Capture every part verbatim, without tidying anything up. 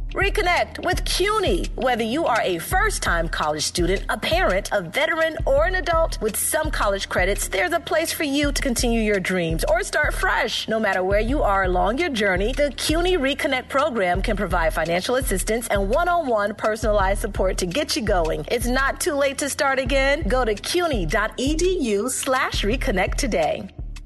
Reconnect with CUNY. Whether you are a first-time college student, a parent, a veteran, or an adult, with some college credits, there's a place for you to continue your dreams or start fresh. No matter where you are along your journey, the CUNY Reconnect program can provide financial assistance and one-on-one personalized support to get you going. It's not too late to start again. Go to cuny.edu slash reconnect today.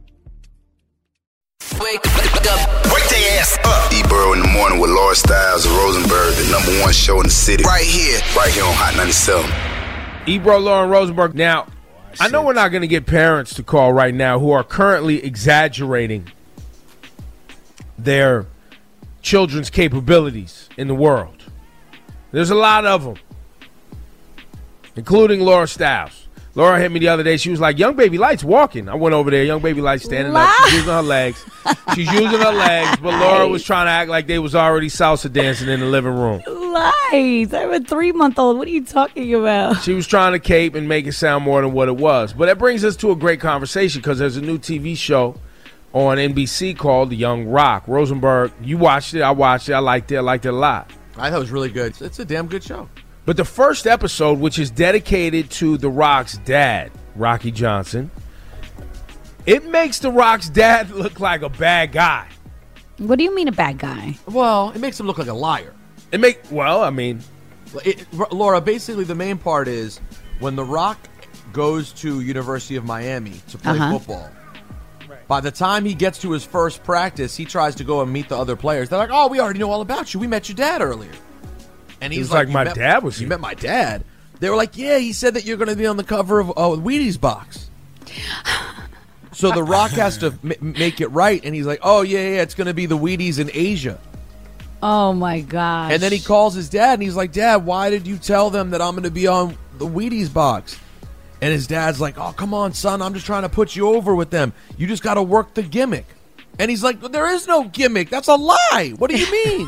Wake up. Wake their ass up. E-Borough in the morning with Laura Styles and Rosenberg, the number one show in the city. Right here. Right here on Hot ninety-seven. E-Borough, Lauren Rosenberg. Now, I know we're not going to get parents to call right now who are currently exaggerating their children's capabilities in the world. There's a lot of them, including Laura Styles. Laura hit me the other day. She was like, Young Baby Light's walking. I went over there. Young Baby Light's standing up. She's using her legs. She's using her legs. But Laura was trying to act like they was already salsa dancing in the living room. Lies. I have a three-month-old. What are you talking about? She was trying to cape and make it sound more than what it was. But that brings us to a great conversation because there's a new T V show on N B C called The Young Rock. Rosenberg, you watched it. I watched it. I liked it. I liked it a lot. I thought it was really good. It's a damn good show. But the first episode, which is dedicated to The Rock's dad, Rocky Johnson, it makes The Rock's dad look like a bad guy. What do you mean a bad guy? Well, it makes him look like a liar. It make well, I mean, it, Laura. Basically, the main part is when The Rock goes to University of Miami to play Uh-huh. football. By the time he gets to his first practice, he tries to go and meet the other players. They're like, "Oh, we already know all about you. We met your dad earlier." And he's like, like, my met, dad was You here. met my dad? They were like, yeah, he said that you're going to be on the cover of oh, Wheaties box. So The Rock has to m- make it right. And he's like, oh, yeah, yeah, it's going to be the Wheaties in Asia. Oh, my gosh. And then he calls his dad, and he's like, Dad, why did you tell them that I'm going to be on the Wheaties box? And his dad's like, oh, come on, son, I'm just trying to put you over with them. You just got to work the gimmick. And he's like, there is no gimmick. That's a lie. What do you mean?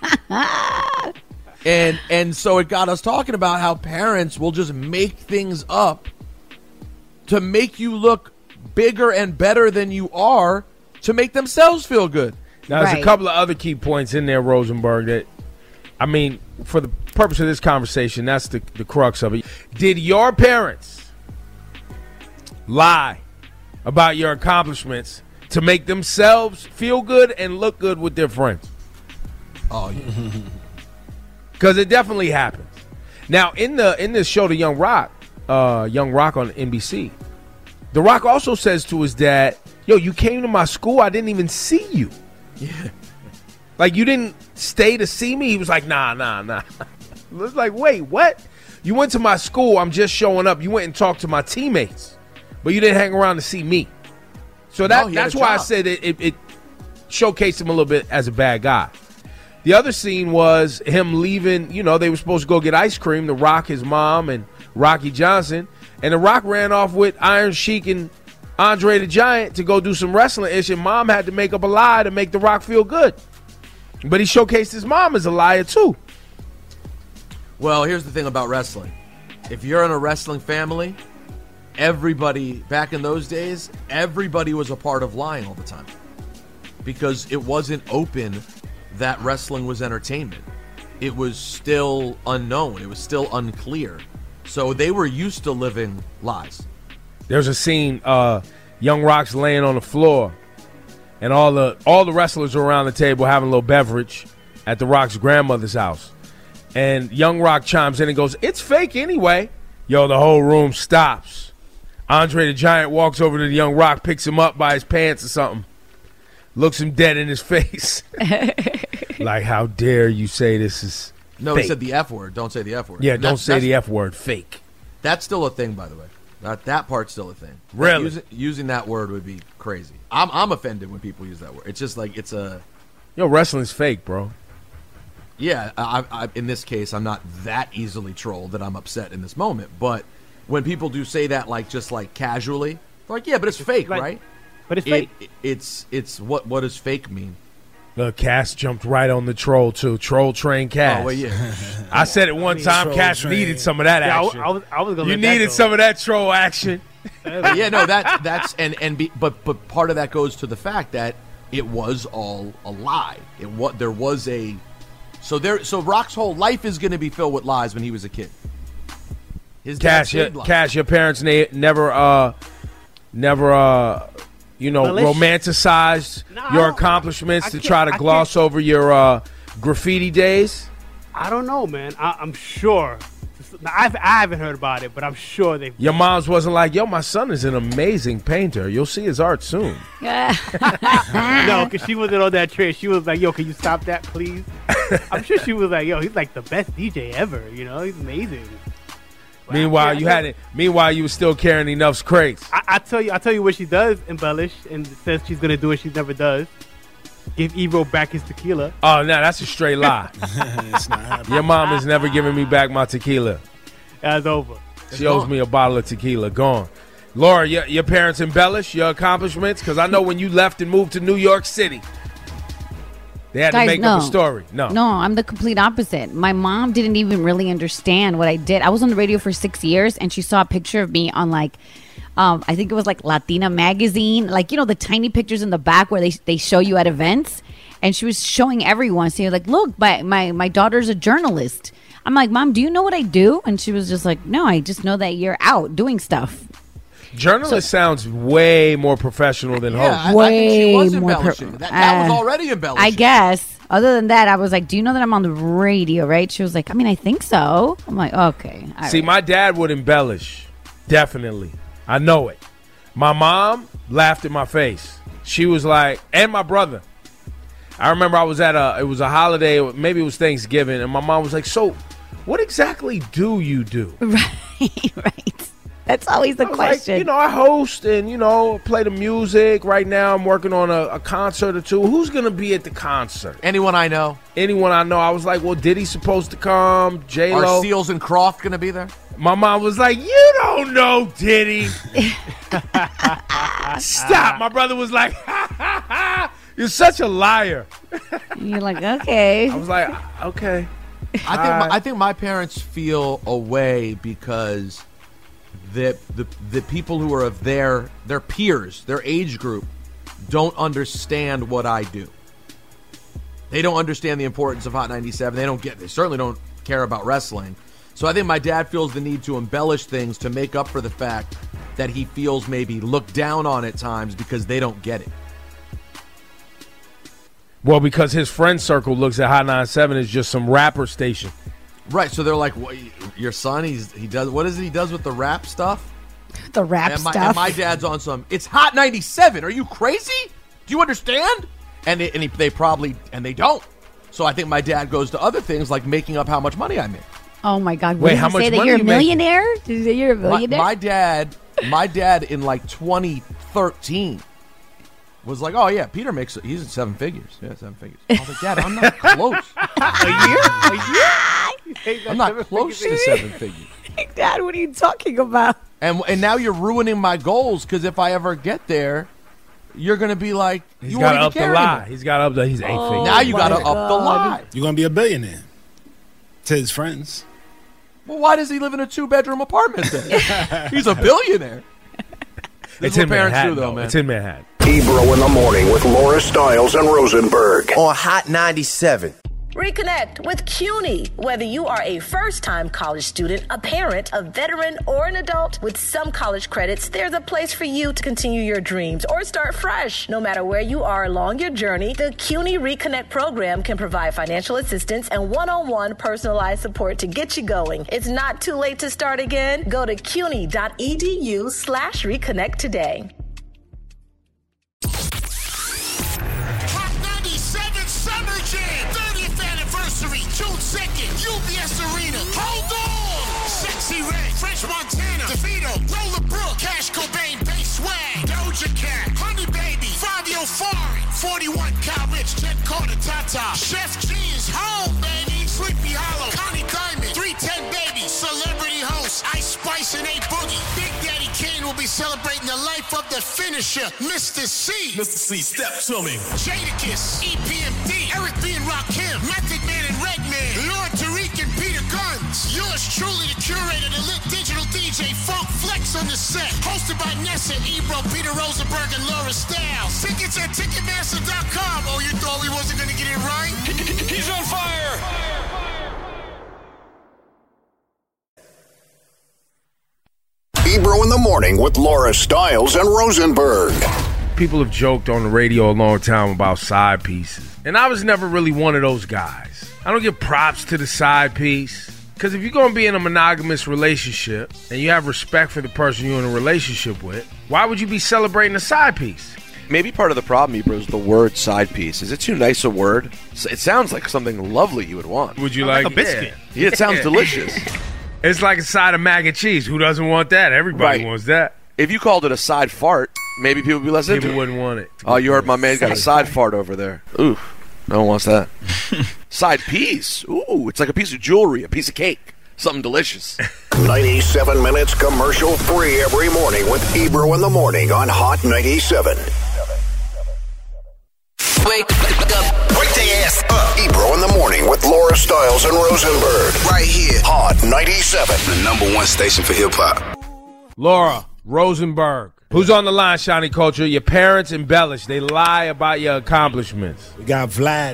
And and so it got us talking about how parents will just make things up to make you look bigger and better than you are to make themselves feel good. Now, there's Right. a couple of other key points in there, Rosenberg, that, I mean, for the purpose of this conversation, that's the, the crux of it. Did your parents lie about your accomplishments to make themselves feel good and look good with their friends? Oh, yeah. Because it definitely happens. Now, in the in this show, The Young Rock, uh, Young Rock on N B C, The Rock also says to his dad, yo, you came to my school, I didn't even see you. Yeah. Like, you didn't stay to see me? He was like, nah, nah, nah. It was like, wait, what? You went to my school, I'm just showing up. You went and talked to my teammates, but you didn't hang around to see me. So that No, he had that's a why I job. said it, it, it showcased him a little bit as a bad guy. The other scene was him leaving. You know, they were supposed to go get ice cream, The Rock, his mom, and Rocky Johnson. And The Rock ran off with Iron Sheik and Andre the Giant to go do some wrestling ish, and mom had to make up a lie to make The Rock feel good. But he showcased his mom as a liar, too. Well, here's the thing about wrestling. If you're in a wrestling family, everybody, back in those days, everybody was a part of lying all the time. Because it wasn't open that wrestling was entertainment. It was still unknown. It was still unclear. So they were used to living lies. There's a scene, uh, Young Rock's laying on the floor, and all the all the wrestlers are around the table having a little beverage at The Rock's grandmother's house. And Young Rock chimes in and goes, it's fake anyway. Yo, the whole room stops. Andre the Giant walks over to the Young Rock, picks him up by his pants or something, looks him dead in his face. Like, how dare you say this is No, fake. he said the F word. Don't say the F word. Yeah, And don't that's- say that's- the F word, fake. That's still a thing, by the way. That that part's still a thing. Really? Using, using that word would be crazy. I'm I'm offended when people use that word. It's just like it's a Yo, wrestling's fake, bro. yeah. I, I, in this case, I'm not that easily trolled that I'm upset in this moment. But when people do say that, like just like casually, they're like, yeah, but it's fake, like- right? But it's It, fake. it- it's it's what what does fake mean? The Cass jumped right on the troll, too. Troll train Cass. Oh well, yeah. I said it one time. troll Cass train. needed some of that Yeah, I, action. I was, I was gonna you let that needed go. some of that troll action. But yeah, no, that that's and and be, but but part of that goes to the fact that it was all a lie. It what there was a So there, so Rock's whole life is going to be filled with lies when he was a kid. His Cash, your, Cash, your parents na- never, uh, never, uh, you know, Well, romanticized No, I your don't- accomplishments I to can't- try to I gloss can't- over your uh, graffiti days. I don't know, man. I, I'm sure. I've, I haven't heard about it, but I'm sure they've. Your mom's wasn't like, yo, my son is an amazing painter. You'll see his art soon. No, because she wasn't on that train. She was like, yo, can you stop that, please? I'm sure she was like, yo, he's like the best D J ever. You know, he's amazing. But Meanwhile, I- I you know- had it. Meanwhile, you were still carrying enough crates. I, I tell you, I tell you what she does embellish and says she's gonna do it. She never does. Give Ebro back his tequila. Oh, no, that's a straight lie. It's not happening. Your mom has never given me back my tequila. That's over. She owes me a bottle of tequila. Gone. Laura, your, your parents embellish your accomplishments? Because I know when you left and moved to New York City, they had Guys, to make no. up a story. No. No, I'm the complete opposite. My mom didn't even really understand what I did. I was on the radio for six years, and she saw a picture of me on like, um, I think it was like Latina magazine, like you know the tiny pictures in the back where they they show you at events, and she was showing everyone. So you're like, look, my my my daughter's a journalist. I'm like, Mom, do you know what I do? And she was just like, no, I just know that you're out doing stuff. Journalist sounds way more professional than Yeah, host. I, I think she was Way more per- embellishing. that that was uh, already embellishing. I guess. Other than that, I was like, do you know that I'm on the radio, right? She was like, I mean, I think so. I'm like, okay. all See, right. my dad would embellish. Definitely. I know it. My mom laughed in my face. She was like, and my brother. I remember I was at a, it was a holiday, maybe it was Thanksgiving, and my mom was like, so what exactly do you do? Right, right. That's always the I was question. like, you know, I host and, you know, play the music. Right now I'm working on a, a concert or two. Who's going to be at the concert? Anyone I know? Anyone I know. I was like, well, Diddy's supposed to come. J-Lo. Are Seals and Croft going to be there? My mom was like, you don't know Diddy. Stop. My brother was like, ha, ha, ha. You're such a liar. You're like, okay. I was like, okay. I think my, I think my parents feel a way because the, the the people who are of their their peers, their age group, don't understand what I do. They don't understand the importance of Hot ninety-seven. They don't get. They certainly don't care about wrestling. So I think my dad feels the need to embellish things to make up for the fact that he feels maybe looked down on at times because they don't get it. Well, because his friend circle looks at Hot ninety-seven as just some rapper station. Right, so they're like, what, your son, he's he does what is it he does with the rap stuff? The rap and my, stuff. And my dad's on some, it's Hot ninety-seven. Are you crazy? Do you understand? And, they, and he, they probably, and they don't. So I think my dad goes to other things like making up how much money I make. Oh my God! What Wait, did how you much say that money you're a you making? millionaire? Did you say you're a My, millionaire? my dad, my dad in like twenty thirteen was like, oh yeah, Peter makes, he's at seven figures. Yeah, seven figures. I was like, Dad, I'm not close. A year? A year? I'm not close to seven figures. Dad, what are you talking about? And and now you're ruining my goals because if I ever get there, you're gonna be like, He's you got won't to even up the care lie. anymore. He's got to up the, he's eight Oh. figures. Now you my gotta up the God. lie. You're going to be a billionaire to his friends. Well, why does he live in a two-bedroom apartment then? He's a billionaire. This It's is what in parents Manhattan, do, though, though. man. It's in Manhattan. Ebro in the morning with Laura Stiles and Rosenberg on Hot ninety-seven. Reconnect with CUNY. Whether you are a first-time college student, a parent, a veteran, or an adult, with some college credits, there's a place for you to continue your dreams or start fresh. No matter where you are along your journey, the CUNY Reconnect program can provide financial assistance and one-on-one personalized support to get you going. It's not too late to start again. Go to cuny.edu slash reconnect today. Hot ninety-seven Summer Jam, thirtieth anniversary, June second, U B S Arena. Hold on! Sexy Red, French Montana, DeVito, Roller Brook, Cash Cobain, Bass Swag, Doja Cat, Honey Baby, Fabio Foreign, forty-one Cal Rich, Jet Carter, Tata, Chef G's home, baby, Sleepy Hollow, Connie Diamond, three ten Baby, Celebrity Host, Ice Spice and A Boogie. Big Daddy Kane will be celebrating the life of the finisher, Mister C. Mister C, step to me. Jadakiss, E P M D, Eric B. and Rakim, Method Man and Redman, Lord Tariq and Peter Guns. Yours truly, the curator, the lit digital D D J Funk Flex on the set. Hosted by Nessa, Ebro, Peter Rosenberg, and Laura Styles. Tickets at Ticketmaster dot com. Oh, you thought we wasn't going to get it right? He's on fire. Ebro in the Morning with Laura Styles and Rosenberg. People have joked on the radio a long time about side pieces. And I was never really one of those guys. I don't give props to the side piece. Because if you're going to be in a monogamous relationship and you have respect for the person you're in a relationship with, why would you be celebrating a side piece? Maybe part of the problem, Ebro, is the word side piece. Is it too nice a word? It sounds like something lovely you would want. Would you like, like like a biscuit? Yeah, it sounds delicious. It's like a side of mac and cheese. Who doesn't want that? Everybody Right. wants that. If you called it a side fart, maybe people would be less into it. People wouldn't want it. Oh, you heard my man got a side fart over there. Ooh, no one wants that. Side piece. Ooh, it's like a piece of jewelry, a piece of cake. Something delicious. ninety-seven minutes commercial free every morning with Ebro in the Morning on Hot ninety-seven. Wake up. Wake their ass up. Ebro in the Morning with Laura Styles and Rosenberg. Right here. Hot ninety-seven. The number one station for hip-hop. Laura Rosenberg. Who's on the line, Shiny Culture? Your parents embellish. They lie about your accomplishments. We got Vlad.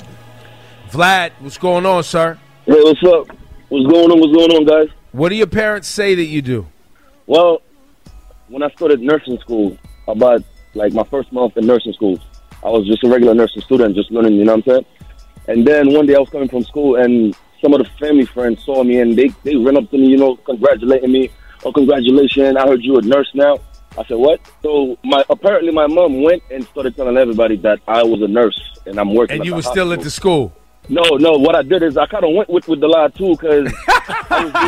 Vlad, what's going on, sir? Hey, what's up? What's going on? What's going on, guys? What do your parents say that you do? Well, when I started nursing school, about like my first month in nursing school, I was just a regular nursing student, just learning, you know what I'm saying? And then one day I was coming from school, and some of the family friends saw me, and they, they ran up to me, you know, congratulating me. Oh, congratulations, I heard you're a nurse now. I said, what? So my apparently my mom went and started telling everybody that I was a nurse, and I'm working And at you the were still at hospital. the school? No, no, what I did is I kind of went with, with the lie, too, because I was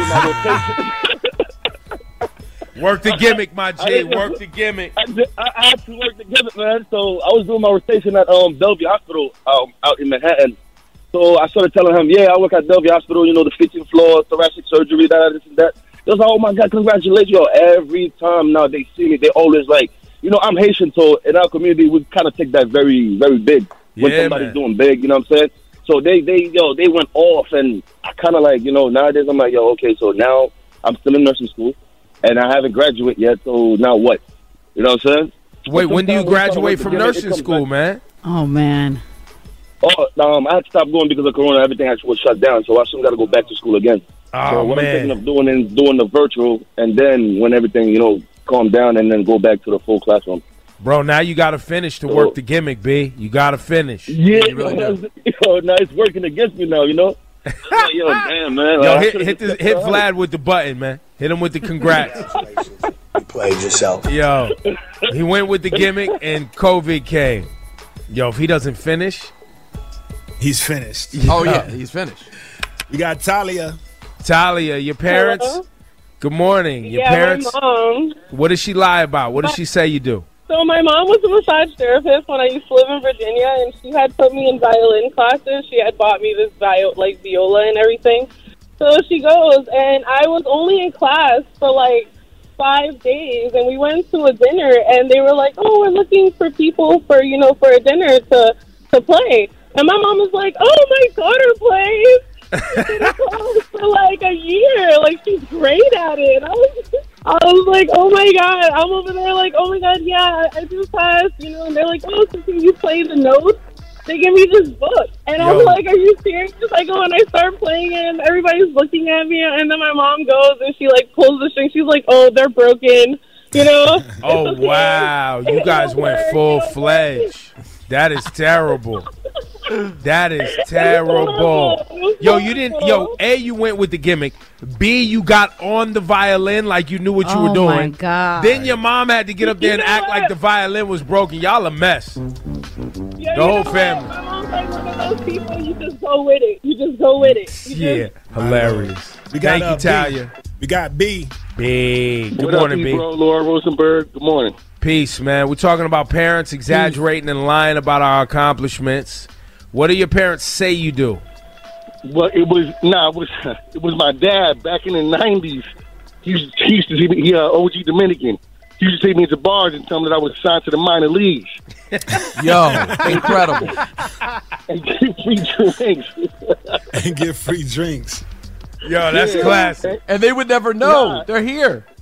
doing my rotation. Work the gimmick, my I G. didn't- Work the gimmick. I, did, I, I had to work the gimmick, man. So I was doing my rotation at um, Bellevue Hospital um, out in Manhattan. So I started telling him, yeah, I work at Bellevue Hospital, you know, the fifteenth floor, thoracic surgery, that, this and that. They was like, oh, my God, congratulations. Yo, every time now they see me, they always like, you know, I'm Haitian, so in our community, we kind of take that very, very big when Yeah, somebody's man. doing big, you know what I'm saying? So they, they, yo, they went off, and I kind of like, you know, nowadays I'm like, yo, okay, so now I'm still in nursing school, and I haven't graduated yet, so now what? You know what I'm saying? Wait, But when do you sometimes when graduate someone from works together, it nursing comes school, back. man? Oh, man. Oh, um, I had to stop going because of Corona. Everything actually was shut down, so I soon got to go back to school again. Oh, so what man. I'm thinking of doing is doing the virtual, and then when everything, you know, calm down, and then go back to the full classroom. Bro, now you got to finish to So- work the gimmick, B. You got to finish. Yeah, You really do. yo, now it's working against me now, you know? I'm like, yo, damn, man. Yo, Like, I hit, should've hit, just the, kept hit it out. Vlad with the button, man. Hit him with the congrats. You played yourself. Yo, he went with the gimmick and COVID came. Yo, if he doesn't finish, He's finished. Oh, yeah, he's finished. We got Talia. Talia, your parents. Hello? Good morning. Your yeah, parents. my mom. What does she lie about? What does she say you do? So my mom was a massage therapist when I used to live in Virginia, and she had put me in violin classes. She had bought me this viol- like viola and everything. So she goes, and I was only in class for like five days, and we went to a dinner, and they were like, "Oh, we're looking for people for you know for a dinner to to play." And my mom was like, "Oh, my daughter plays." She's been in class for like a year. Like she's great at it. I was, I was like, "Oh my god!" I'm over there like, "Oh my god, yeah, I do class." You know, and they're like, "Oh, so can you play the notes?" They give me this book, and I'm Yo. like, "Are you serious?" I go and I start playing it, and everybody's looking at me, and then my mom goes and she like pulls the string. She's like, "Oh, they're broken," you know. Oh, It's okay. wow. You guys went full fledged. That is terrible. That is terrible. Yo, you didn't. Yo, A, you went with the gimmick. B, you got on the violin like you knew what you Oh, were doing. my God. Then your mom had to get up there and act like the violin was broken. Y'all a mess. Yeah, The you whole know family. what? My mom's like one of those people. You just go with it. You just go with it. You Yeah, just, hilarious. We got Thank uh, you, Talia. B. We got B. B. Good What morning, up, B. Ebro, Laura Rosenberg? Good morning. Peace, man. We're talking about parents exaggerating and lying about our accomplishments. What do your parents say you do? Well, it was nah, it was it was my dad back in the nineties. He used, he used to see me, he uh, O G Dominican. He used to take me to bars and tell me that I was signed to the minor leagues. Yo, incredible. And give free drinks. And get free drinks. Yo, that's Yeah. classic. And they would never know. Nah. They're here.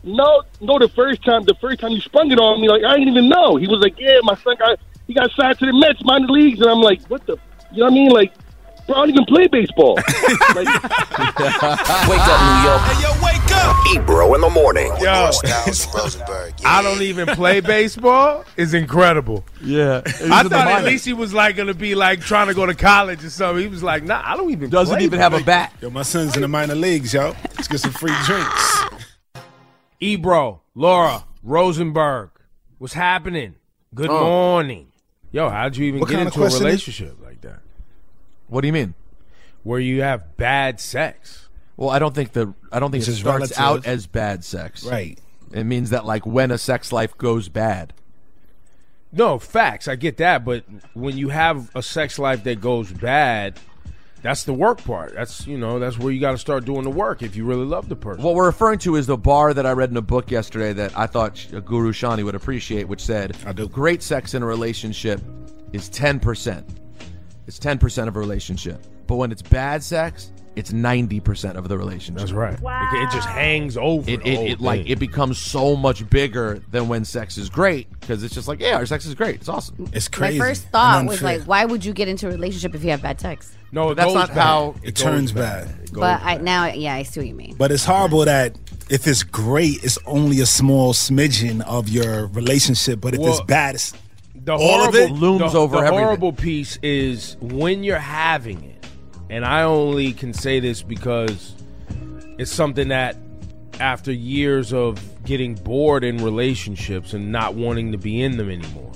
no, no. The first time, the first time he sprung it on me, like I didn't even know. He was like, yeah, my son got he got signed to the Mets, minor leagues, and I'm like, what the, you know what I mean? Like, bro, I don't even play baseball. Like, wake up, New York. Hey, yo, wake up. Ebro in the morning. Yo, I don't even play baseball is incredible. Yeah. I thought at least he was like going to be like trying to go to college or something. He was like, nah, I don't even Doesn't play even have a bat. Yo, my son's in the minor leagues, yo. Let's get some free drinks. Ebro, Laura, Rosenberg, what's happening? Good Oh. morning. Yo, how'd you even What get kind of into a question is- relationship like that? What do you mean? Where you have bad sex. Well, I don't think the I don't think This it is starts relative. out as bad sex. Right. It means that like when a sex life goes bad. No, facts. I get that. But when you have a sex life that goes bad, that's the work part. That's, you know, that's where you got to start doing the work if you really love the person. What we're referring to is the bar that I read in a book yesterday that I thought Sh- Guru Shani would appreciate, which said I do. great sex in a relationship is ten percent. It's ten percent of a relationship. But when it's bad sex, it's ninety percent of the relationship. That's right. It, it just hangs over. It, the it, whole it like thing. it becomes so much bigger than when sex is great because it's just like, yeah, our sex is great. It's awesome. It's My crazy. first thought and was unfair. like, why would you get into a relationship if you have bad sex? No, But it that's goes not bad. how- It goes turns bad. It goes But I, bad. now, yeah, I see what you mean. But it's horrible that if it's great, it's only a small smidgen of your relationship. But if Well, it's bad, it's the all horrible of it looms the, over the everything. horrible piece is when you're having it, and I only can say this because it's something that after years of getting bored in relationships and not wanting to be in them anymore,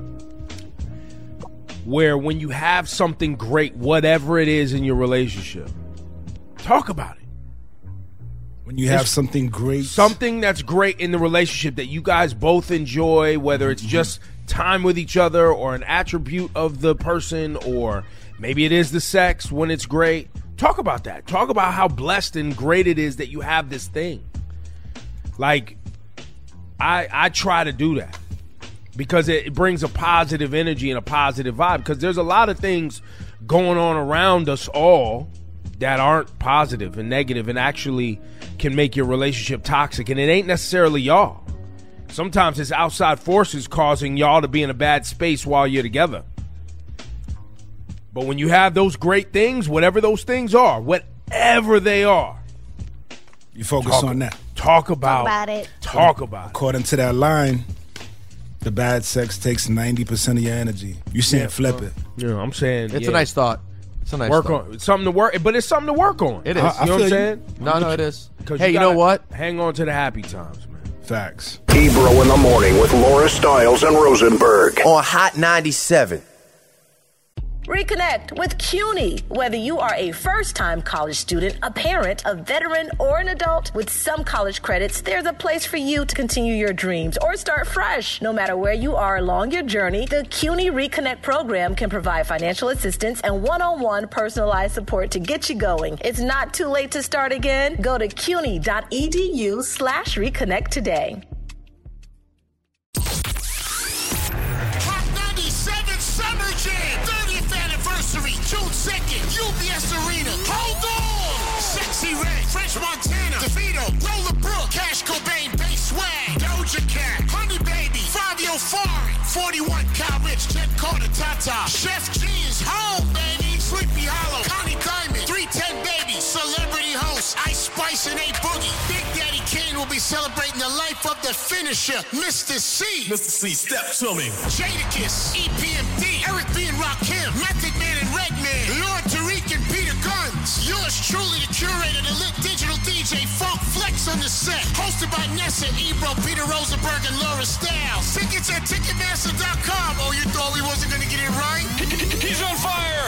where when you have something great, whatever it is in your relationship, talk about it. when you have It's something great. Something that's great in the relationship that you guys both enjoy, whether it's just time with each other or an attribute of the person, or maybe it is the sex when it's great. Talk about that. Talk about how blessed and great it is that you have this thing. Like, I I try to do that because it, it brings a positive energy and a positive vibe, because there's a lot of things going on around us all that aren't positive and negative and actually can make your relationship toxic. And it ain't necessarily y'all. Sometimes it's outside forces causing y'all to be in a bad space while you're together. But when you have those great things, whatever those things are, whatever they are, You focus talk, on that. Talk about, about it. Talk about it. According to that line, the bad sex takes ninety percent of your energy. You saying Yeah, flip bro. it. You know, I'm saying It's yeah. a nice thought. It's a nice work thought. on it's something to work, but it's something to work on. It is. You I- I know what I'm feel saying? you. No, no, it is. 'Cause Hey, you, gotta know what? Hang on to the happy times, man. Facts. Ebro in the morning with Laura Stiles and Rosenberg. On Hot ninety-seven. Reconnect with CUNY. Whether you are a first-time college student, a parent, a veteran, or an adult, with some college credits, there's a place for you to continue your dreams or start fresh. No matter where you are along your journey, the CUNY Reconnect program can provide financial assistance and one-on-one personalized support to get you going. It's not too late to start again. Go to cuny.edu slash reconnect today. Hot ninety-seven Summer Jam, thirtieth anniversary, June second, U B S Arena. Hold on! Sexy Red, French Montana, DeVito, Roller Brook, Cash Cobain, Bass Swag, Doja Cat, Honey Baby, Fabio Fari, forty-one Cal Rich, Jet Carter, Tata, Chef G's, Home Baby, Sleepy Hollow, Connie Diamond, three ten Baby, Celebrity Host, Ice Spice and A Boogie. Big Daddy Kane will be celebrating the life of the finisher, Mister C. Mister C, step to me. Jadakiss, E P M D, Eric B. and Rakim, Method Man and Redman, Lord Tariq and Peter Guns. Yours truly, the curator, the lit digital D J, Funk Flex on the set. Hosted by Nessa, Ebro, Peter Rosenberg, and Laura Stiles. Tickets at Ticketmaster dot com. Oh, you thought we wasn't going to get it right? He's on fire.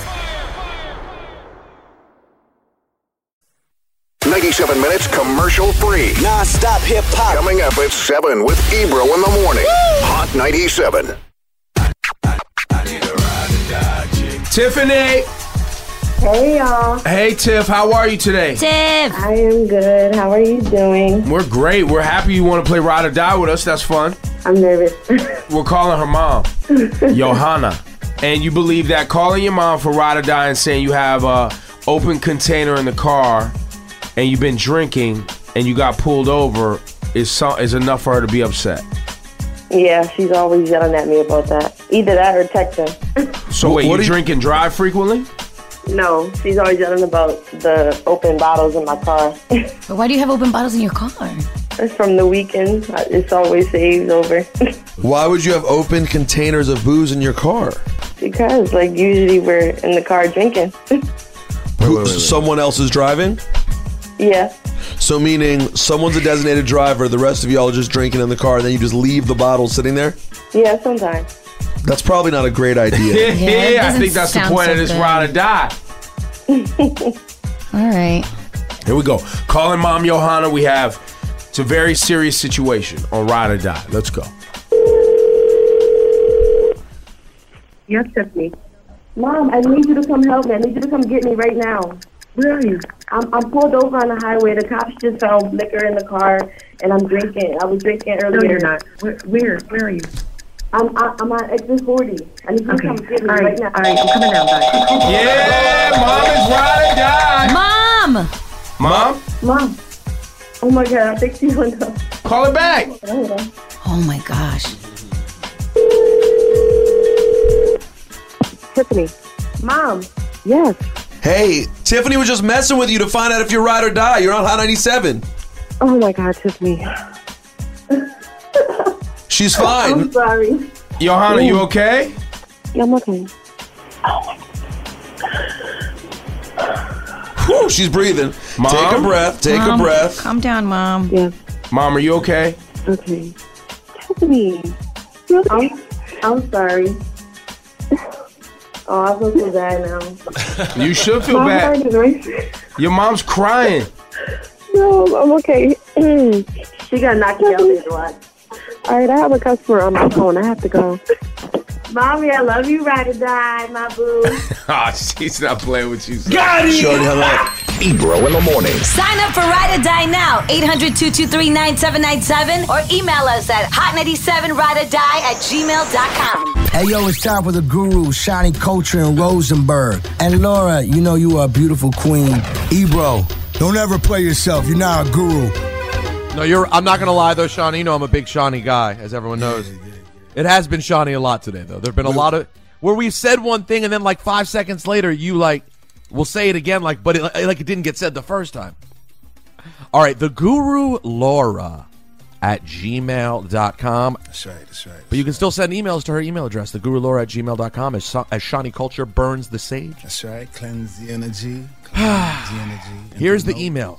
ninety-seven minutes commercial free. Non-stop hip hop. Coming up at seven with Ebro in the morning. Hot ninety-seven. Tiffany. Hey, y'all. Hey, Tiff. How are you today? Tiff. I am good. How are you doing? We're great. We're happy you want to play Ride or Die with us. That's fun. I'm nervous. We're calling her mom, Johanna. And you believe that calling your mom for Ride or Die and saying you have a open container in the car and you've been drinking and you got pulled over is so, is enough for her to be upset. Yeah, she's always yelling at me about that. Either that or texting. So wait, you drink and drive frequently? No, she's always yelling about the open bottles in my car. But why do you have open bottles in your car? It's from the weekend. It's always saved over. Why would you have open containers of booze in your car? Because, like, usually we're in the car drinking. Who, someone else is driving? Yeah. So meaning someone's a designated driver, the rest of y'all are just drinking in the car, and then you just leave the bottle sitting there? Yeah, sometimes. That's probably not a great idea. Yeah, yeah I think that's the point so of this good. Ride or die. All right. Here we go. Calling Mom Johanna. We have, it's a very serious situation on Ride or Die. Let's go. Yes, Tiffany. Mom, I need you to come help me. I need you to come get me right now. Where are you? I'm, I'm pulled over on the highway. The cops just found liquor in the car, and I'm drinking. I was drinking earlier. No, you're not. Where? Where, where are you? I'm I, I'm on exit forty. I need you to Okay. come get me All right. right now. All right, I'm coming down. Bye. Yeah, Mom is Ride or Die. Mom! Mom? Mom. Oh, my God. I think she went up. Call her back. Hold on. Oh, my gosh. Tiffany. Mom. Yes. Hey, Tiffany was just messing with you to find out if you're ride or die. You're on Hot ninety-seven. Oh, my God, Tiffany. She's fine. I'm sorry. Johanna, you okay? Yeah, I'm okay. Whew, she's breathing. Mom? Take a breath. Take Mom, a breath. Calm down, Mom. Yeah. Mom, are you okay? Okay. Tiffany. I'm, I'm sorry. Oh, I feel so bad now. You should feel My bad. heart is racing. Your mom's crying. No, I'm okay. She got knocked me out later on. All right, I have a customer on my phone. I have to go. Mommy, I love you, Ride or Die, my boo. Oh, she's not playing with you. son. Got it! Shorty, hung up. Ebro in the morning. Sign up for Ride or Die now. eight hundred, two two three, nine seven nine seven or email us at hot ninety-seven ride or die at gmail dot com. Hey, yo, it's time for the guru, Shani Culture and Rosenberg. And Laura, you know you are a beautiful queen. Ebro, don't ever play yourself. You're not a guru. No, you're. I'm not gonna lie though, Shawnee. You know I'm a big Shawnee guy, as everyone knows. It has been Shawnee a lot today, though. There've been a lot of where we've said one thing and then like five seconds later, you like will say it again, like but it, like it didn't get said the first time. All right, the Guru Laura at gmail dot com. That's right. That's right. But you can still send emails to her email address, the Guru Laura at gmail dot com, as, as Shawnee Culture burns the sage. That's right. Cleanse the energy. Cleanse the energy. Here's the email.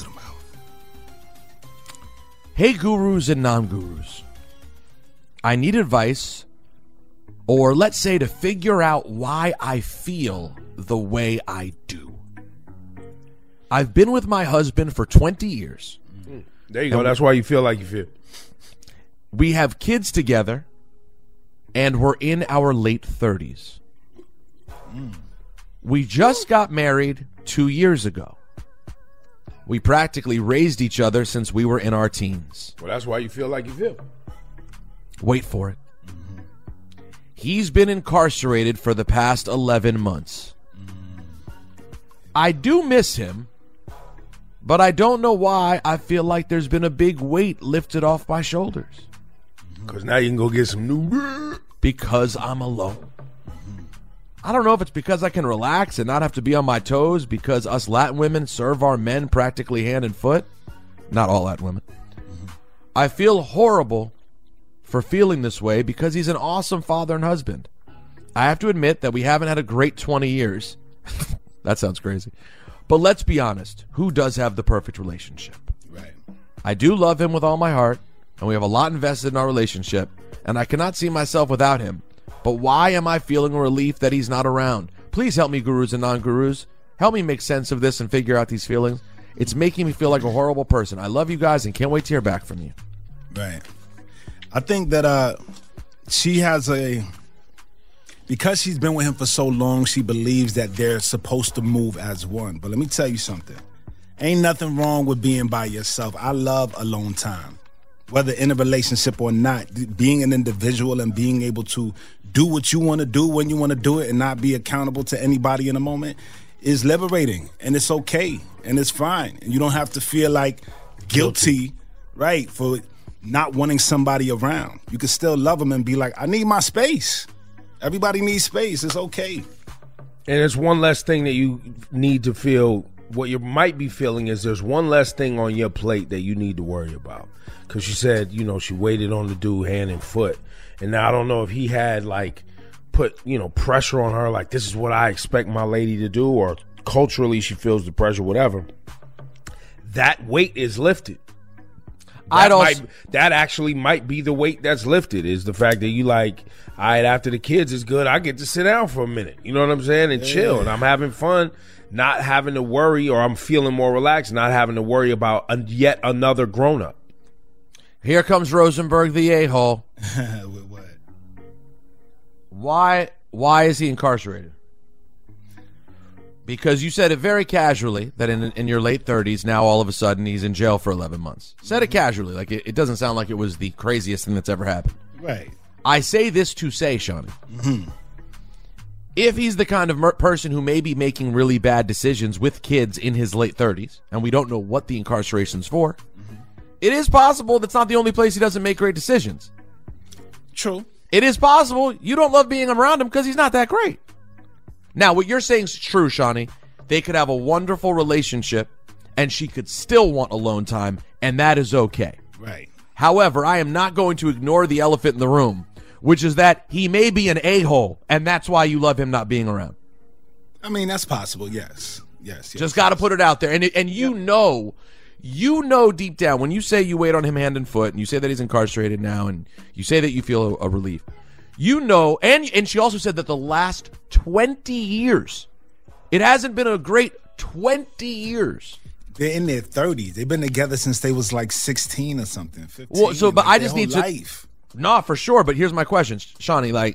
Hey, gurus and non-gurus. I need advice, or let's say to figure out why I feel the way I do. I've been with my husband for twenty years. There you go. That's why you feel like you feel. We have kids together, and we're in our late thirties. We just got married two years ago. We practically raised each other since we were in our teens. Well, that's why you feel like you feel. Wait for it. He's been incarcerated for the past eleven months. I do miss him, but I don't know why I feel like there's been a big weight lifted off my shoulders. Because now you can go get some new... Because I'm alone. I don't know if it's because I can relax and not have to be on my toes because us Latin women serve our men practically hand and foot. Not all Latin women. I feel horrible for feeling this way because he's an awesome father and husband. I have to admit that we haven't had a great twenty years. That sounds crazy. But let's be honest. Who does have the perfect relationship? Right. I do love him with all my heart, and we have a lot invested in our relationship, and I cannot see myself without him. But why am I feeling a relief that he's not around? Please help me, gurus and non-gurus. Help me make sense of this and figure out these feelings. It's making me feel like a horrible person. I love you guys and can't wait to hear back from you. Right. I think that uh, she has a... Because she's been with him for so long, she believes that they're supposed to move as one. But let me tell you something. Ain't nothing wrong with being by yourself. I love alone time. Whether in a relationship or not, being an individual and being able to do what you want to do when you want to do it and not be accountable to anybody in a moment is liberating. And it's okay. And it's fine. And you don't have to feel like guilty, Right, for not wanting somebody around. You can still love them and be like, I need my space. Everybody needs space. It's okay. And it's one less thing that you need to feel. What you might be feeling is there's one less thing on your plate that you need to worry about. Because she said, you know, she waited on the dude hand and foot. And now I don't know if he had, like, put, you know, pressure on her, like, this is what I expect my lady to do, or culturally she feels the pressure, whatever. That weight is lifted. That, I'd also, might, that actually might be the weight that's lifted, is the fact that you like, all right, after the kids is good, I get to sit down for a minute. You know what I'm saying? And yeah. chill. And I'm having fun, not having to worry, or I'm feeling more relaxed, not having to worry about a, yet another grown-up. Here comes Rosenberg, the a-hole. With what? Why, why is he incarcerated? Because you said it very casually that in in your late thirties, now all of a sudden he's in jail for eleven months. Said it casually, like it, it doesn't sound like it was the craziest thing that's ever happened. Right. I say this to say, Shawnee, mm-hmm. if he's the kind of mer- person who may be making really bad decisions with kids in his late thirties, and we don't know what the incarceration's for, mm-hmm. it is possible that's not the only place he doesn't make great decisions. True. It is possible you don't love being around him because he's not that great. Now, what you're saying is true, Shawnee. They could have a wonderful relationship, and she could still want alone time, and that is okay. Right. However, I am not going to ignore the elephant in the room, which is that he may be an a-hole, and that's why you love him not being around. I mean, that's possible, yes. Yes, yes. Just got to put it out there. And, and you yep. know, you know deep down, when you say you wait on him hand and foot, and you say that he's incarcerated now, and you say that you feel a, a relief, you know, and and she also said that the last twenty years, it hasn't been a great twenty years. They're in their thirties. They've been together since they was like sixteen or something, fifteen. Well, so, but like I just need to, life. Nah, for sure, but here's my question, Shawnee, like,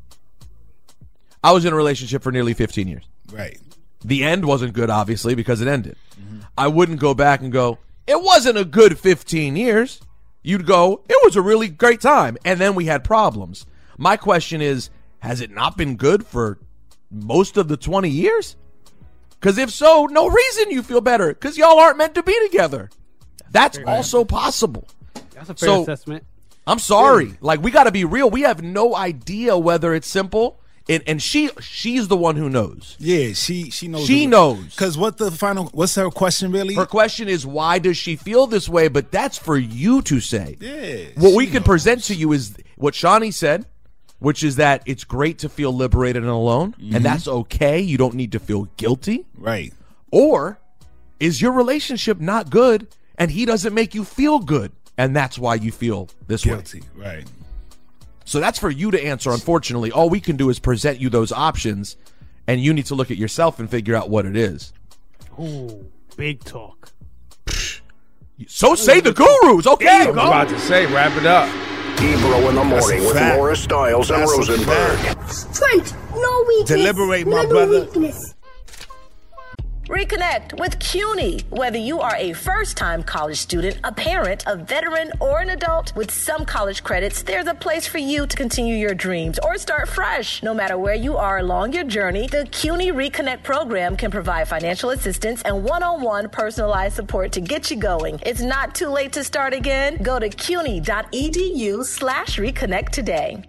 I was in a relationship for nearly fifteen years. Right. The end wasn't good, obviously, because it ended. Mm-hmm. I wouldn't go back and go, it wasn't a good fifteen years. You'd go, it was a really great time, and then we had problems. My question is, has it not been good for most of the twenty years? Because if so, no reason you feel better, because y'all aren't meant to be together. That's fair also enough. Possible. That's a fair so, assessment. I'm sorry. Yeah. Like, we got to be real. We have no idea whether it's simple, and, and she she's the one who knows. Yeah, she she knows. She the, knows. Because what the final, what's her question really? Her question is, why does she feel this way? But that's for you to say. Yeah. What we can present to you is what Shawnee said, which is that it's great to feel liberated and alone, mm-hmm. and that's okay. You don't need to feel guilty. Right. Or is your relationship not good, and he doesn't make you feel good, and that's why you feel this guilty. way? Right. So that's for you to answer, unfortunately. All we can do is present you those options, and you need to look at yourself and figure out what it is. Ooh, big talk. So say the gurus, okay? I was about to say, wrap it up. Ebro in the morning with fact. Laura Stiles and That's Rosenberg. Strength, no weakness. Deliberate, my Never brother. Weakness. Reconnect with CUNY. Whether you are a first-time college student, a parent, a veteran, or an adult, with some college credits, there's a place for you to continue your dreams or start fresh. No matter where you are along your journey, the CUNY Reconnect program can provide financial assistance and one-on-one personalized support to get you going. It's not too late to start again. Go to cuny.edu slash reconnect today.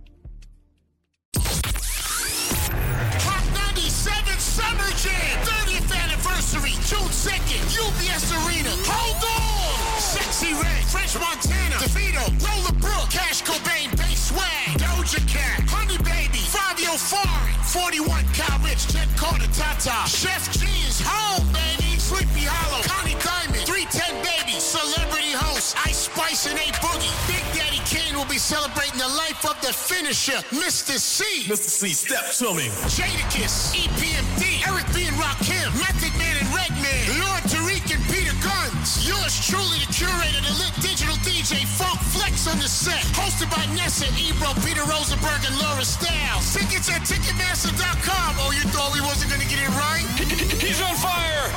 Summer Jam, thirtieth anniversary, June second, U B S Arena. Hold on! Sexy Red, French Montana, DeVito, Roller Brook, Cash Cobain, Bass Swag, Doja Cat, Honey Baby, Fabio Fari, forty-one Cal Rich, Jet Carter, Tata, Chef G is home, baby, Sleepy Hollow, Connie Diamond, three ten Baby, Celebrity Host, Ice Spice and A Boogie. Big Daddy Kane will be celebrating the life of the finisher, Mister C. Mister C, step to me. Jadakiss, E P M D, Eric B. and Rakim, Method Man and Redman, Lord Tariq and Peter Guns. Yours truly, the curator, the lit digital D J, Funk Flex on the set. Hosted by Nessa, Ebro, Peter Rosenberg, and Laura Stiles. Tickets at Ticketmaster dot com. Oh, you thought we wasn't going to get it right? He's on fire!